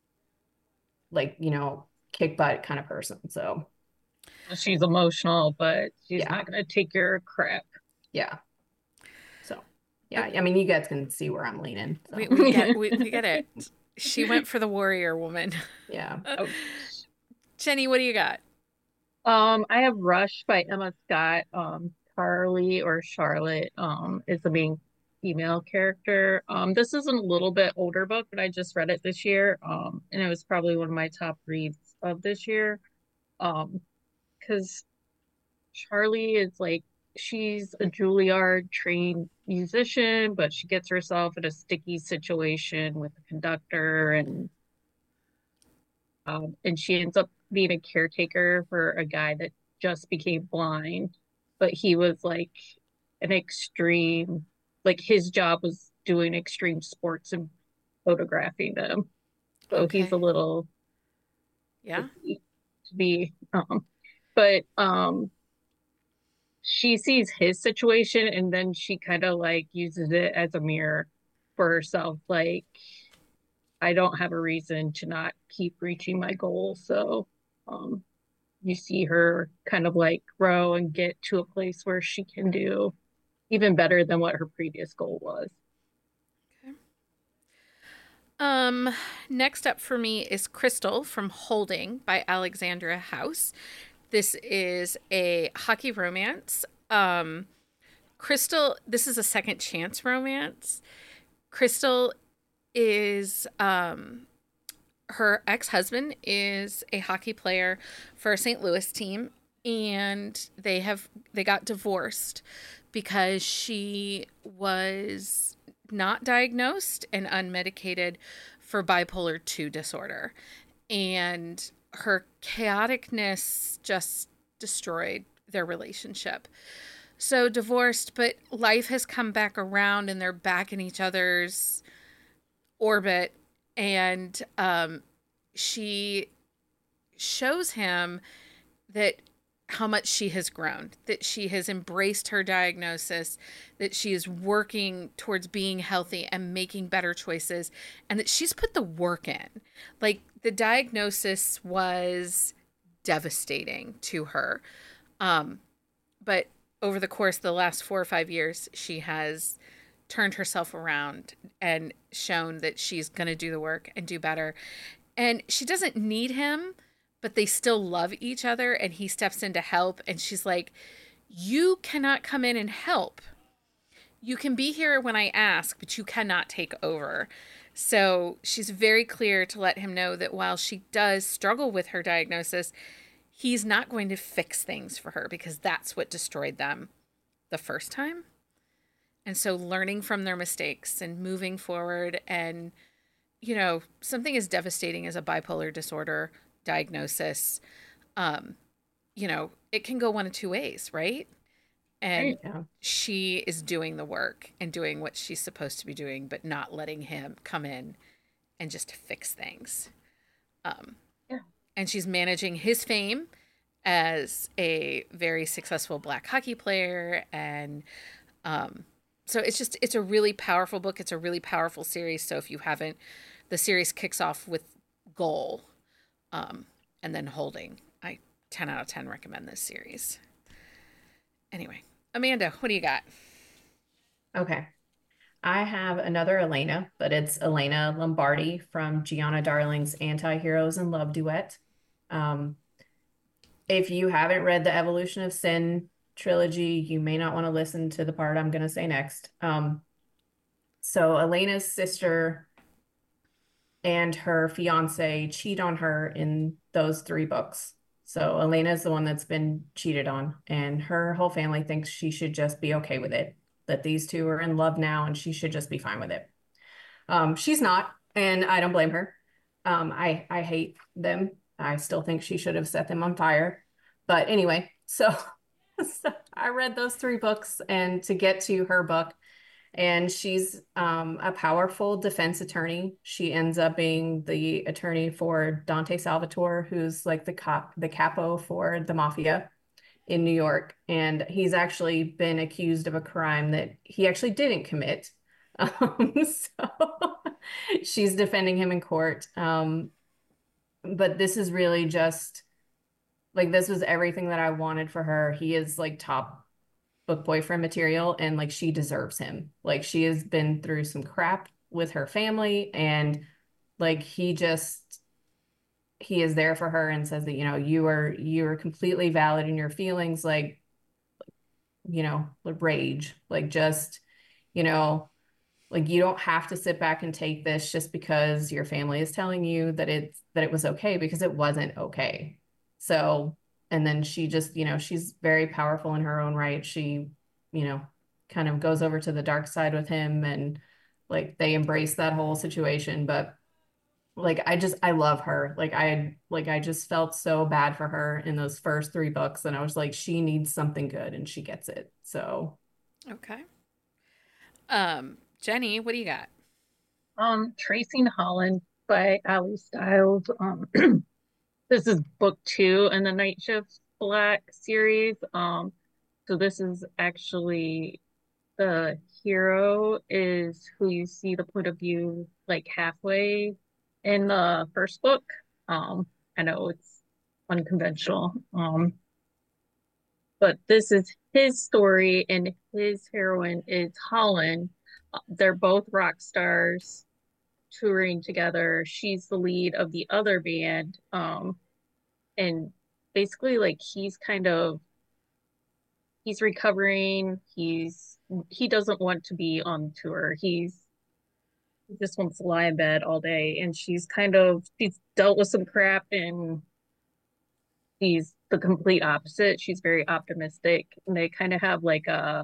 like, you know, kick butt kind of person. So She's emotional, but she's yeah, not gonna take your crap. yeah. So yeah, Okay. I mean you guys can see where I'm leaning. So We, we get we, we get it. She went for the warrior woman. yeah. Oh. Jenny, what do you got? Um, I have Rush by Emma Scott. Um, Carly or Charlotte um is the main female character. Um, this is a little bit older book, but I just read it this year. Um, and it was probably one of my top reads of this year. Um, because Charlie is like she's a Juilliard trained musician, but she gets herself in a sticky situation with the conductor and um and she ends up being a caretaker for a guy that just became blind, but he was like an extreme like his job was doing extreme sports and photographing them. So he's a Okay. little Yeah. to be um but um she sees his situation and then she kind of like uses it as a mirror for herself. Like, I don't have a reason to not keep reaching my goal. So, um, you see her kind of like grow and get to a place where she can do even better than what her previous goal was. Okay. Um, next up for me is Crystal from Holding by Alexandra House. This is a hockey romance. Um, Crystal, this is a second chance romance. Crystal is um her ex-husband is a hockey player for a Saint Louis team, and they have they got divorced because she was not diagnosed and unmedicated for bipolar two disorder, and her chaoticness just destroyed their relationship. So divorced, but life has come back around and they're back in each other's orbit, and um, she shows him that how much she has grown, that she has embraced her diagnosis, that she is working towards being healthy and making better choices, and that she's put the work in. Like, the diagnosis was devastating to her. Um, but over the course of the last four or five years, she has turned herself around and shown that she's going to do the work and do better. And she doesn't need him, but they still love each other. And he steps in to help. And she's like, you cannot come in and help. You can be here when I ask, but you cannot take over. So she's very clear to let him know that while she does struggle with her diagnosis, he's not going to fix things for her because that's what destroyed them the first time. And so learning from their mistakes and moving forward, and, you know, something as devastating as a bipolar disorder diagnosis, um, you know, it can go one of two ways, right? And Right. Yeah. she is doing the work and doing what she's supposed to be doing, but not letting him come in and just fix things. Um, Yeah. and she's managing his fame as a very successful black hockey player. And um, so it's just, it's a really powerful book. It's a really powerful series. So if you haven't, the series kicks off with Goal, um, and then Holding. I ten out of ten recommend this series. Anyway, Amanda, what do you got? Okay. I have another Elena, but it's Elena Lombardi from Gianna Darling's Anti-Heroes in Love duet. Um, if you haven't read the Evolution of Sin trilogy, you may not want to listen to the part I'm going to say next. Um, so Elena's sister and her fiance cheat on her in those three books. So Elena's the one that's been cheated on, and her whole family thinks she should just be okay with it, that these two are in love now and she should just be fine with it. Um, she's not, and I don't blame her. Um, I, I hate them. I still think she should have set them on fire. But anyway, so, so I read those three books and to get to her book, and she's um, a powerful defense attorney. She ends up being the attorney for Dante Salvatore, who's like the cop, the capo for the mafia in New York. And he's actually been accused of a crime that he actually didn't commit. Um, so she's defending him in court. Um, but this is really just like, this was everything that I wanted for her. He is like top book boyfriend material, and like she deserves him. Like, she has been through some crap with her family, and like he just he is there for her and says that, you know, you are you are completely valid in your feelings, like, you know, rage, like just you know, like you don't have to sit back and take this just because your family is telling you that it's that it was okay because it wasn't okay. So, and then she just, you know, she's very powerful in her own right. She, you know, kind of goes over to the dark side with him and like they embrace that whole situation. But like I just I love her. Like I like I just felt so bad for her in those first three books and I was like she needs something good and she gets it. So, Okay. Um, Jenny, what do you got? Um, Tracing Holland by Ali Stiles. Um, this is book two in the Night Shift Black series. Um, so this is actually the hero is who you see the point of view like halfway in the first book. Um, I know it's unconventional. Um, but this is his story, and his heroine is Holland. Uh, They're both rock stars touring together. She's the lead of the other band. Um, and basically, like, he's kind of he's recovering. He's he doesn't want to be on tour. He's he just wants to lie in bed all day. And she's kind of she's dealt with some crap, and she's the complete opposite. She's very optimistic, and they kind of have like a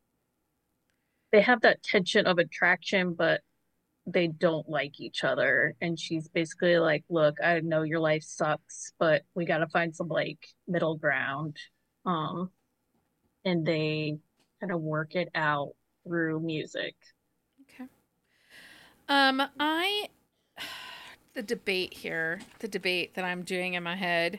they have that tension of attraction, but they don't like each other. And she's basically like, look, I know your life sucks, but we got to find some like middle ground. Um, and they kind of work it out through music. Okay. Um, I the debate here, the debate that I'm doing in my head.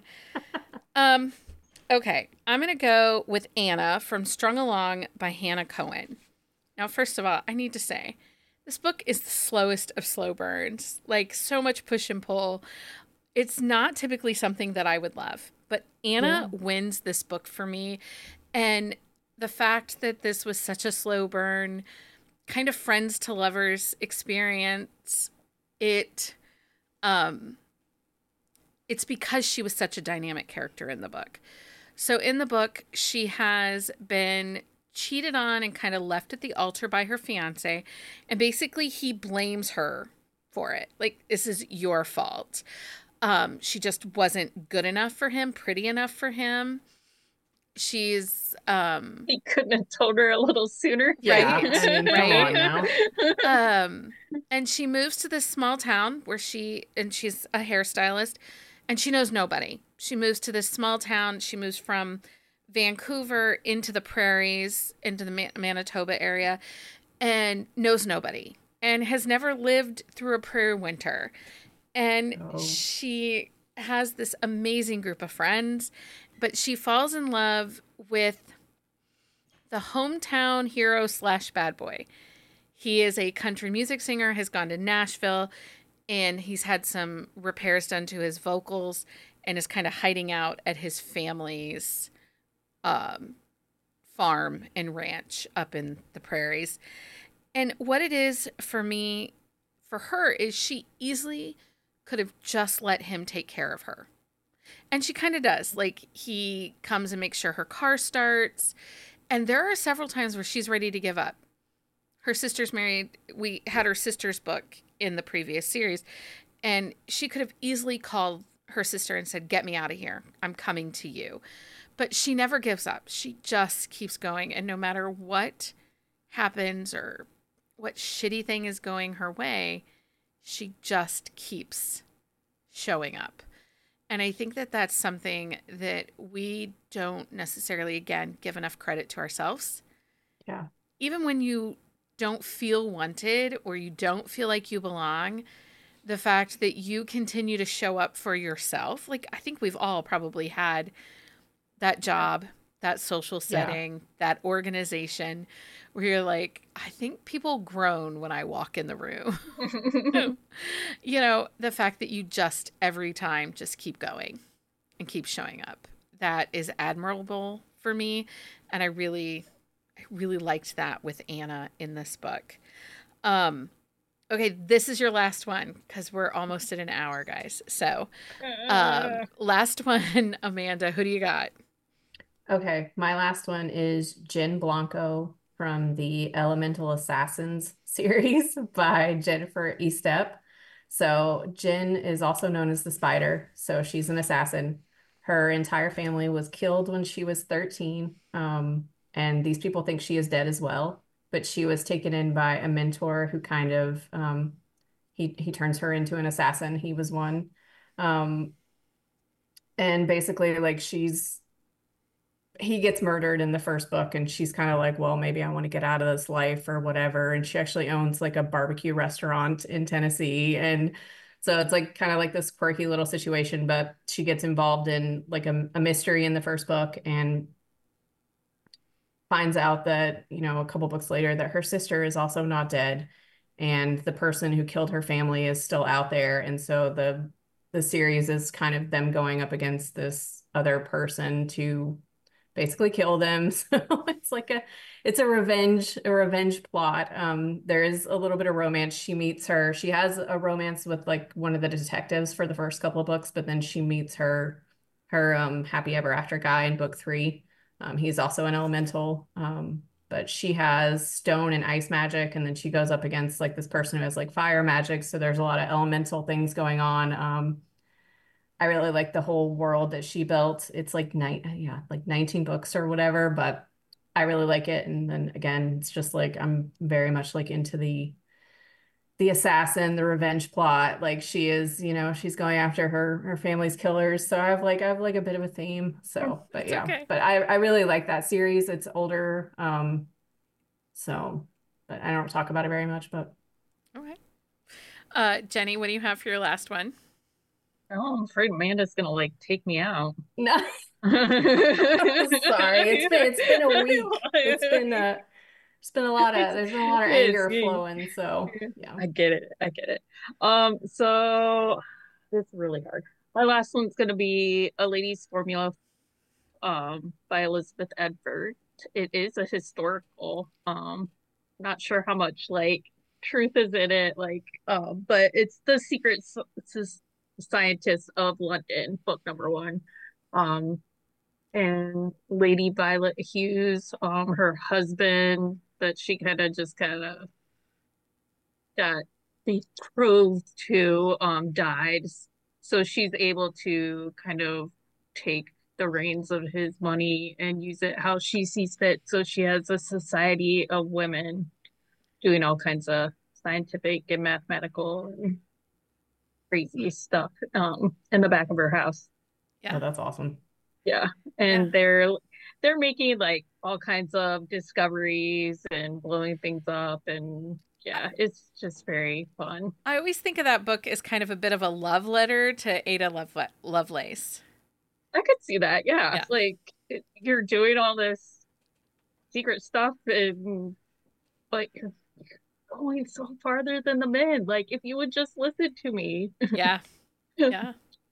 Um, okay, I'm gonna go with Anna from Strung Along by Hannah Cohen. Now, first of all, I need to say, this book is the slowest of slow burns. Like, so much push and pull. It's not typically something that I would love, but Anna yeah. wins this book for me. And the fact that this was such a slow burn, kind of friends to lovers experience, it, um, it's because she was such a dynamic character in the book. So in the book, she has been cheated on and kind of left at the altar by her fiance. And basically, he blames her for it. Like, this is your fault. Um, she just wasn't good enough for him, pretty enough for him. She's, um, He couldn't have told her a little sooner, Yeah, right? I mean, come on now. um, and she moves to this small town where she, and she's a hairstylist, and she knows nobody. She moves to this small town. She moves from Vancouver into the prairies, into the Man- Manitoba area, and knows nobody, and has never lived through a prairie winter. And Oh, she has this amazing group of friends, but she falls in love with the hometown hero slash bad boy. He is a country music singer, has gone to Nashville, and he's had some repairs done to his vocals and is kind of hiding out at his family's um, farm and ranch up in the prairies. And what it is for me, for her, is she easily could have just let him take care of her. And she kind of does. Like, he comes and makes sure her car starts. And there are several times where she's ready to give up. Her sister's married. We had her sister's book in the previous series. And she could have easily called her sister and said, get me out of here. I'm coming to you. But she never gives up. She just keeps going. And no matter what happens or what shitty thing is going her way, she just keeps showing up. And I think that that's something that we don't necessarily, again, give enough credit to ourselves. yeah. Even when you don't feel wanted or you don't feel like you belong, the fact that you continue to show up for yourself, like, I think we've all probably had that job, that social setting, yeah. that organization where you're like, I think people groan when I walk in the room. You know, the fact that you just every time just keep going and keep showing up. That is admirable for me. And I really, I really liked that with Anna in this book. Um, okay, this is your last one because we're almost at an hour, guys. So um, last one, Amanda, who do you got? Okay, my last one is Gin Blanco from the Elemental Assassins series by Jennifer Estep. So Jen is also known as the Spider. So she's an assassin. Her entire family was killed when she was thirteen. Um, and these people think she is dead as well. But she was taken in by a mentor who kind of um, he he turns her into an assassin. He was one. Um, and basically, like she's he gets murdered in the first book, and she's kind of like, well, maybe I want to get out of this life or whatever. And she actually owns like a barbecue restaurant in Tennessee. And so it's like kind of like this quirky little situation, but she gets involved in like a, a mystery in the first book and finds out that, you know, a couple books later that her sister is also not dead. And the person who killed her family is still out there. And so the the series is kind of them going up against this other person to basically kill them. So it's like a it's a revenge a revenge plot. Um, there is a little bit of romance. She meets her. She has a romance with like one of the detectives for the first couple of books, but then she meets her her um happy ever after guy in book three. Um, he's also an elemental. Um, but she has stone and ice magic, and then she goes up against like this person who has like fire magic. So there's a lot of elemental things going on. Um, I really like the whole world that she built. It's like nine, yeah, like nineteen books or whatever, but I really like it. And then again, it's just like I'm very much like into the the assassin, the revenge plot. Like she is, you know, she's going after her her family's killers. So I have like I have like a bit of a theme. So, but It's yeah, okay. but I I really like that series. It's older, um, so but I don't talk about it very much. But Okay. Uh, Jenny, what do you have for your last one? Oh, I'm afraid Amanda's gonna like take me out. no, sorry, it's been it's been a week. It's been a it's been a lot of there's been a lot of It's- anger flowing. So yeah, I get it. I get it. Um, so it's really hard. My last one's gonna be A Lady's Formula, um, by Elizabeth Edvard. It is a historical, um, not sure how much like truth is in it, like, um, but it's the secret S- S- scientist of London, book number one. Um, and Lady Violet Hughes, um, her husband that she kind of just kind of got betrothed to, um, died. So she's able to kind of take the reins of his money and use it how she sees fit. So she has a society of women doing all kinds of scientific and mathematical and crazy stuff, um, in the back of her house. Yeah. oh, that's awesome. Yeah. Yeah. And they're they're making like all kinds of discoveries and blowing things up, and yeah, it's just very fun. I always think of that book as kind of a bit of a love letter to Ada Love- Lovelace. I could see that. Yeah. Yeah. Like it- you're doing all this secret stuff and like you're going so farther than the men. Like if you would just listen to me. Yeah. Yeah.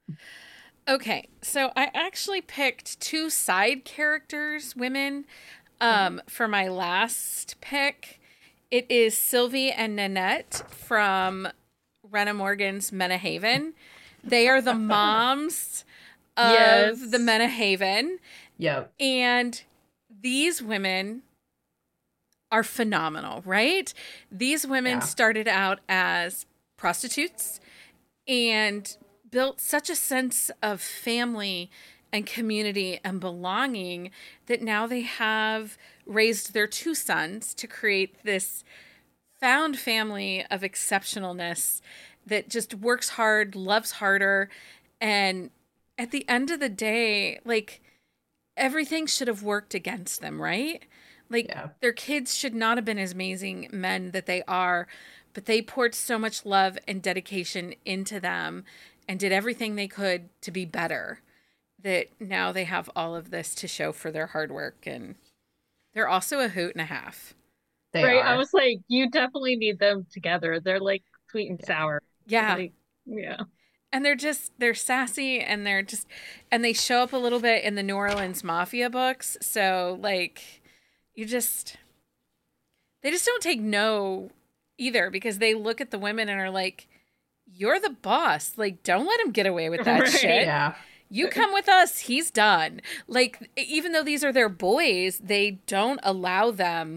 Okay, so I actually picked two side characters, women, um, for my last pick. It is Sylvie and Nanette from Rena Morgan's Menahaven. They are the moms of Yes. the Menahaven, Yep. and these women are phenomenal, right? These women Yeah. started out as prostitutes and built such a sense of family and community and belonging that now they have raised their two sons to create this found family of exceptionalness that just works hard, loves harder, and at the end of the day, like everything should have worked against them, right? Like Yeah. their kids should not have been as amazing men that they are, but they poured so much love and dedication into them and did everything they could to be better, that now they have all of this to show for their hard work. And they're also a hoot and a half. They Right. are. I was like, you definitely need them together. They're like sweet and Yeah. sour. Yeah. Like, yeah. And they're just, they're sassy and they're just, and they show up a little bit in the New Orleans Mafia books. So, like, you just, they just don't take no either, because they look at the women and are like, you're the boss. Like, don't let him get away with that Right. shit. Yeah. You come with us, he's done. Like, even though these are their boys, they don't allow them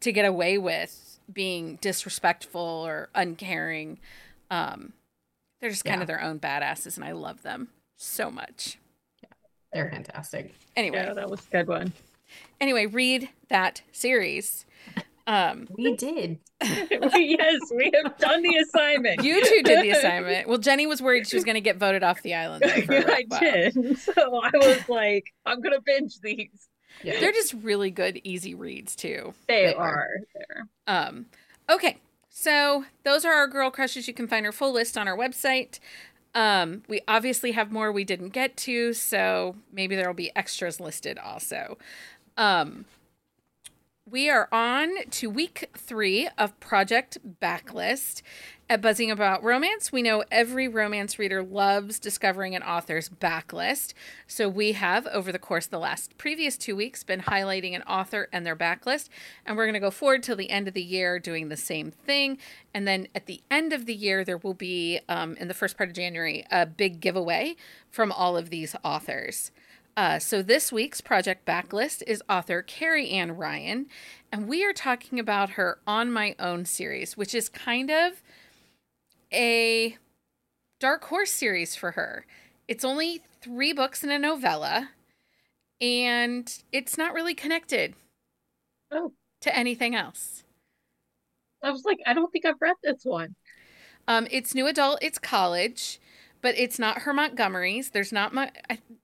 to get away with being disrespectful or uncaring. Um, they're just kind Yeah. of their own badasses, and I love them so much. They're fantastic. Anyway, Yeah, that was a good one. anyway, read that series. Um, We did. Yes, we have done the assignment. you two did the assignment. Well, Jenny was worried she was going to get voted off the island. Though, for a Yeah, I while. did. So I was like, I'm gonna binge these. Yeah. They're just really good, easy reads too. They, They are. are. There. Um, okay, so those are our girl crushes. You can find our full list on our website. Um, we obviously have more we didn't get to, so maybe there will be extras listed also. Um, we are on to week three of Project Backlist. At Buzzing About Romance, we know every romance reader loves discovering an author's backlist. So we have, over the course of the last previous two weeks, been highlighting an author and their backlist. And we're going to go forward till the end of the year doing the same thing. And then at the end of the year, there will be, um, in the first part of January, a big giveaway from all of these authors. Uh, so this week's Project Backlist is author Carrie Ann Ryan. And we are talking about her On My Own series, which is kind of a dark horse series for her. It's only three books and a novella, and it's not really connected Oh, to anything else. I was like, I don't think I've read this one. Um, it's new adult, it's college, but it's not her Montgomery's. There's not much.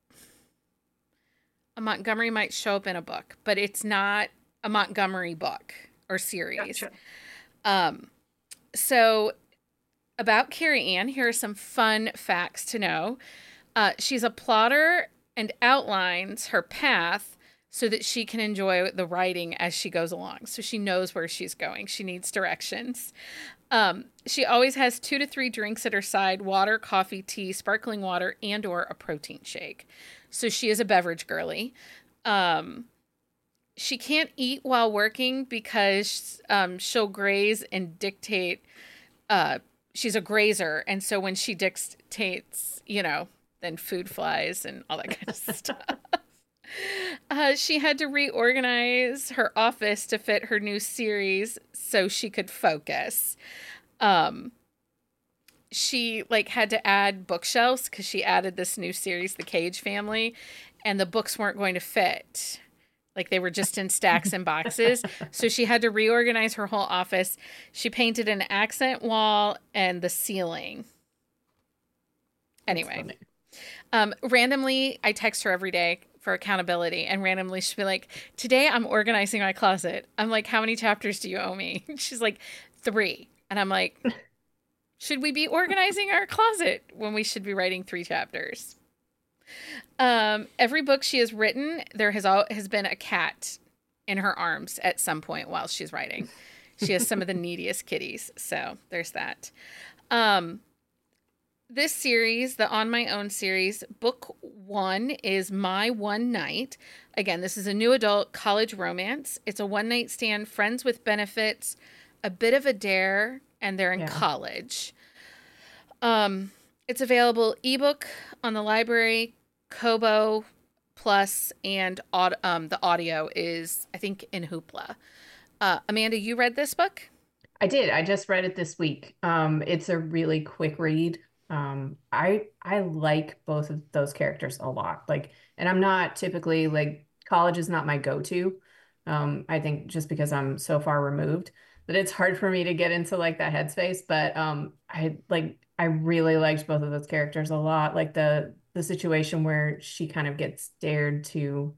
A Montgomery might show up in a book, but it's not a Montgomery book or series. Gotcha. Um, so about Carrie Ann, here are some fun facts to know. Uh, she's a plotter and outlines her path so that she can enjoy the writing as she goes along. So she knows where she's going. She needs directions. Um, she always has two to three drinks at her side: water, coffee, tea, sparkling water, and or a protein shake. So she is a beverage girly. Um, she can't eat while working because um, she'll graze and dictate. Uh, she's a grazer. And so when she dictates, you know, then food flies and all that kind of stuff. Uh, she had to reorganize her office to fit her new series so she could focus. Um, she like had to add bookshelves because she added this new series, The Cage Family, and the books weren't going to fit. Like they were just in stacks and boxes. So she had to reorganize her whole office. She painted an accent wall and the ceiling. Anyway, um, randomly, I text her every day for accountability, and randomly she'll be like, today I'm organizing my closet. I'm like, how many chapters do you owe me? She's like, three. And I'm like, should we be organizing our closet when we should be writing three chapters? Um, every book she has written, there has all has been a cat in her arms at some point while she's writing. She has some of the neediest kitties. So there's that. Um, This series, the On My Own series, book one is My One Night. Again, this is a new adult college romance. It's a one-night stand, friends with benefits, a bit of a dare, and they're in Yeah. college. Um, it's available ebook on the library, Kobo Plus, and aud- um, the audio is, I think, in Hoopla. Uh, Amanda, you read this book? I did. I just read it this week. Um, it's a really quick read. Um, I I like both of those characters a lot. Like, and I'm not typically like college is not my go-to. Um, I think just because I'm so far removed that it's hard for me to get into like that headspace. But um, I like I really liked both of those characters a lot. Like the the situation where she kind of gets dared to,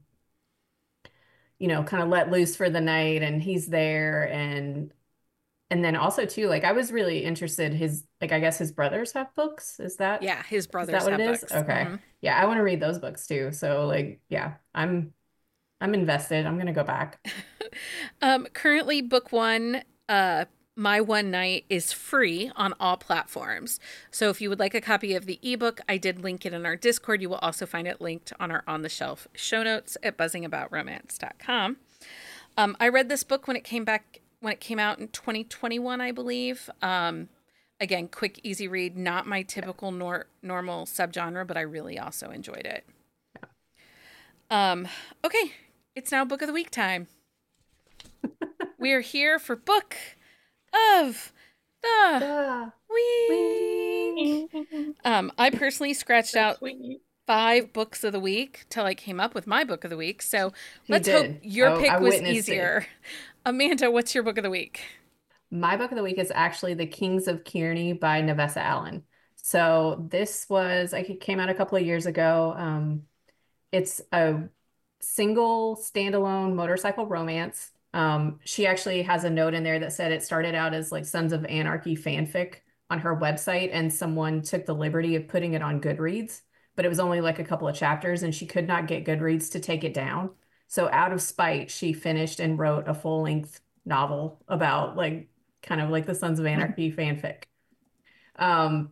you know, kind of let loose for the night, and he's there, and and then also too, like I was really interested. His like I guess his brothers have books. Is that Yeah, his is brothers that what have it is? books. Okay. Mhm. Yeah, I want to read those books too. So like, yeah, I'm I'm invested. I'm gonna go back. Um, currently, book one, uh, My One Night, is free on all platforms. So if you would like a copy of the ebook, I did link it in our Discord. You will also find it linked on our On the Shelf show notes at buzzing about romance dot com. Um, I read this book when it came back when it came out in twenty twenty-one, I believe. Um, again, quick, easy read, not my typical nor- normal subgenre, but I really also enjoyed it. Um, okay, it's now book of the week time. We are here for book of the The week. Um, I personally scratched That's out sweet. five books of the week till I came up with my book of the week. So He let's hope did. your I, I pick was witnessed it. easier. Amanda, what's your book of the week? My book of the week is actually The Kings of Kearney by Navessa Allen. So this was, I came out a couple of years ago. Um, it's a single standalone motorcycle romance. Um, she actually has a note in there that said it started out as like Sons of Anarchy fanfic on her website, and someone took the liberty of putting it on Goodreads, but it was only like a couple of chapters, and she could not get Goodreads to take it down. So out of spite, she finished and wrote a full-length novel about like kind of like the Sons of Anarchy fanfic. Um,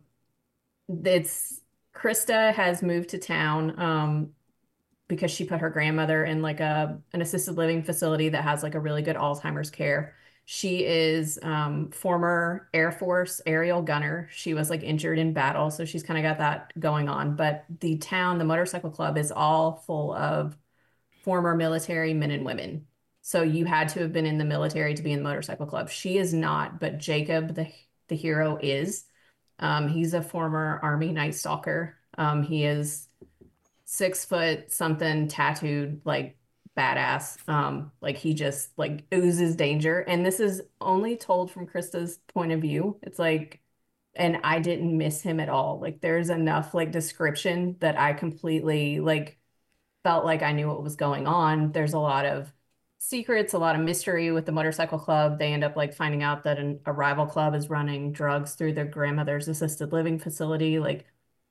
it's Krista has moved to town. Um, because she put her grandmother in like a an assisted living facility that has like a really good Alzheimer's care. She is um, former Air Force aerial gunner. She was like injured in battle, so she's kind of got that going on. But the town, the motorcycle club, is all full of former military men and women. So you had to have been in the military to be in the motorcycle club. She is not, but Jacob, the the hero, is. Um, he's a former Army Night Stalker. Um, he is six foot something, tattooed, like badass. Um, like he just like oozes danger. And this is only told from Krista's point of view. It's like, and I didn't miss him at all. Like there's enough like description that I completely like felt like I knew what was going on. There's a lot of secrets, a lot of mystery with the motorcycle club. They end up like finding out that an, a rival club is running drugs through their grandmother's assisted living facility. Like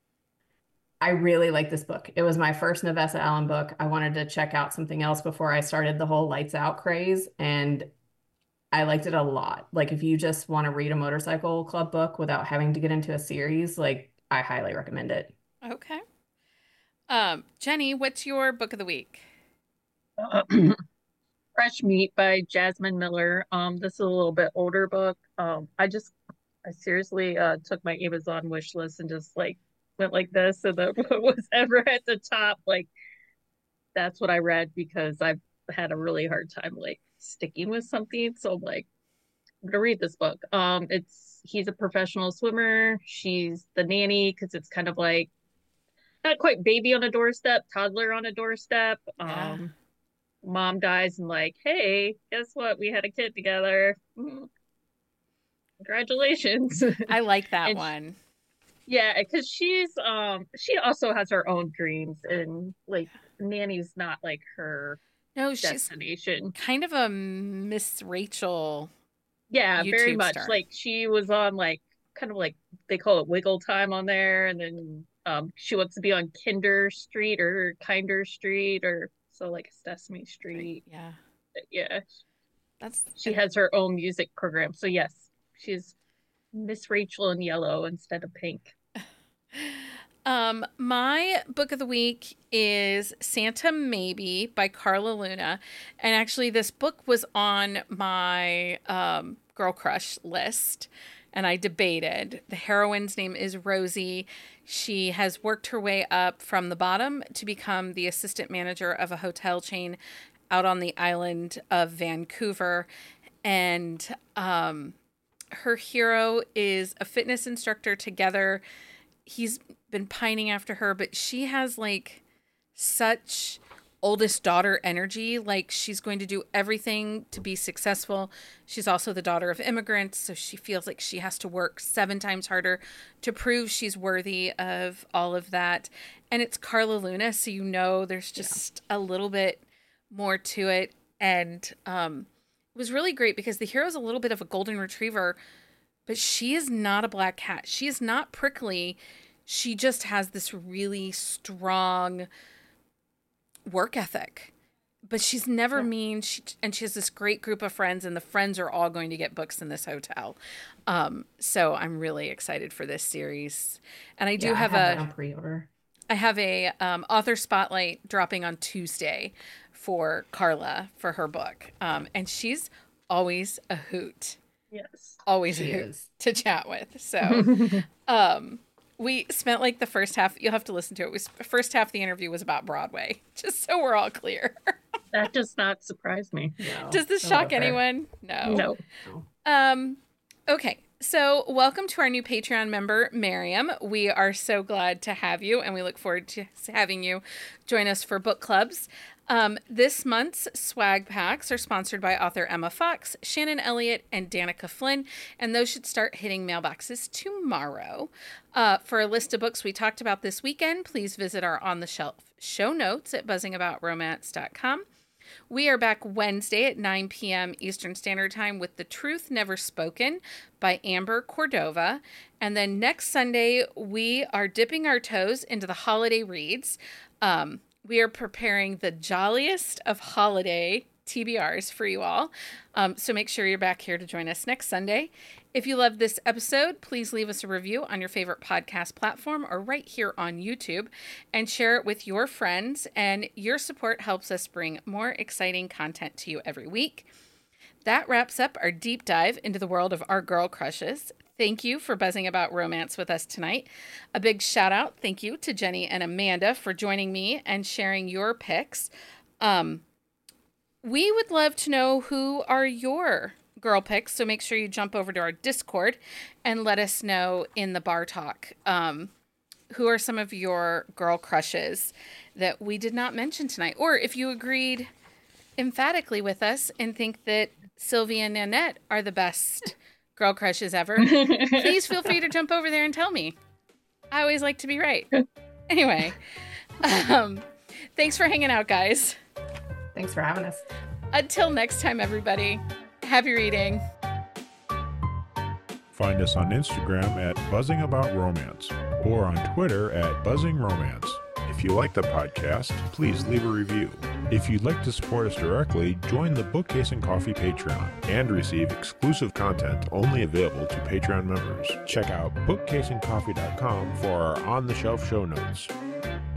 I really like this book. It was my first Navessa Allen book. I wanted to check out something else before I started the whole Lights Out craze, and I liked it a lot. Like if you just want to read a motorcycle club book without having to get into a series, like I highly recommend it. Okay. Um, Jenny, what's your book of the week? Uh, Fresh Meat by Jasmine Miller. Um, this is a little bit older book. Um, I just, I seriously uh took my Amazon wish list and just like went like this, so that what was ever at the top, like that's what I read because I've had a really hard time like sticking with something. So I'm like, I'm gonna read this book. Um, it's he's a professional swimmer. She's the nanny because it's kind of like not quite baby on a doorstep, toddler on a doorstep. Yeah, Um, mom dies and like, hey, guess what? We had a kid together. Mm, congratulations. I like that And sh one. yeah, because she's um she also has her own dreams and like nanny's not like her No, she's destination. kind of a Miss Rachel Yeah, very YouTube much. star. Like she was on like kind of like they call it wiggle time on there, and then um she wants to be on Kinder Street or Kinder Street or so like Sesame Right. Street. Yeah. Yeah, That's she and has her own music program. So yes, she's Miss Rachel in yellow instead of pink. um my book of the week is Santa Maybe by Carla Luna. And actually this book was on my um girl crush list and I debated. The heroine's name is Rosie. She has worked her way up from the bottom to become the assistant manager of a hotel chain out on the island of Vancouver. And um her hero is a fitness instructor together. He's been pining after her, but she has like such oldest daughter energy. Like she's going to do everything to be successful. She's also the daughter of immigrants, so she feels like she has to work seven times harder to prove she's worthy of all of that. And it's Carla Luna, so you know there's just yeah. a little bit more to it. And um it was really great because the hero's a little bit of a golden retriever, but she is not a black cat. She is not prickly. She just has this really strong work ethic. But she's never yeah. mean. She, and she has this great group of friends, and the friends are all going to get books in this hotel. Um, so I'm really excited for this series. And I do yeah, have, I have a that on pre-order. I have a um, author spotlight dropping on Tuesday for Carla for her book. Um, and she's always a hoot. Yes. Always she a hoot is. to chat with. So um, we spent like the first half, you'll have to listen to it. We, first half of the interview was about Broadway, just so we're all clear. That does not surprise me. No, Does this I shock love her. anyone? No. No. No. Um, okay. So, welcome to our new Patreon member, Miriam. We are so glad to have you, and we look forward to having you join us for book clubs. Um, this month's swag packs are sponsored by author Emma Fox, Shannon Elliott, and Danica Flynn, and those should start hitting mailboxes tomorrow. Uh, for a list of books we talked about this weekend, please visit our On the Shelf show notes at buzzing about romance dot com. We are back Wednesday at nine p.m. Eastern Standard Time with The Truth Never Spoken by Amber Cordova. And then next Sunday, we are dipping our toes into the holiday reads. Um, we are preparing the jolliest of holiday T B Rs for you all. Um, so make sure you're back here to join us next Sunday. If you loved this episode, please leave us a review on your favorite podcast platform or right here on YouTube and share it with your friends. And your support helps us bring more exciting content to you every week. That wraps up our deep dive into the world of our girl crushes. Thank you for buzzing about romance with us tonight. A big shout out, thank you to Jenny and Amanda for joining me and sharing your picks. Um, we would love to know who are your girl picks, so make sure you jump over to our Discord and let us know in the bar talk um, who are some of your girl crushes that we did not mention tonight, or if you agreed emphatically with us and think that Sylvia and Nanette are the best girl crushes ever, please feel free to jump over there and tell me. I always like to be right. Anyway, um, thanks for hanging out, guys. Thanks for having us. Until next time, everybody. Happy reading. Find us on Instagram at Buzzing About Romance or on Twitter at Buzzing Romance. If you like the podcast, please leave a review. If you'd like to support us directly, join the Bookcase and Coffee Patreon and receive exclusive content only available to Patreon members. Check out bookcase and coffee dot com for our on-the-shelf show notes.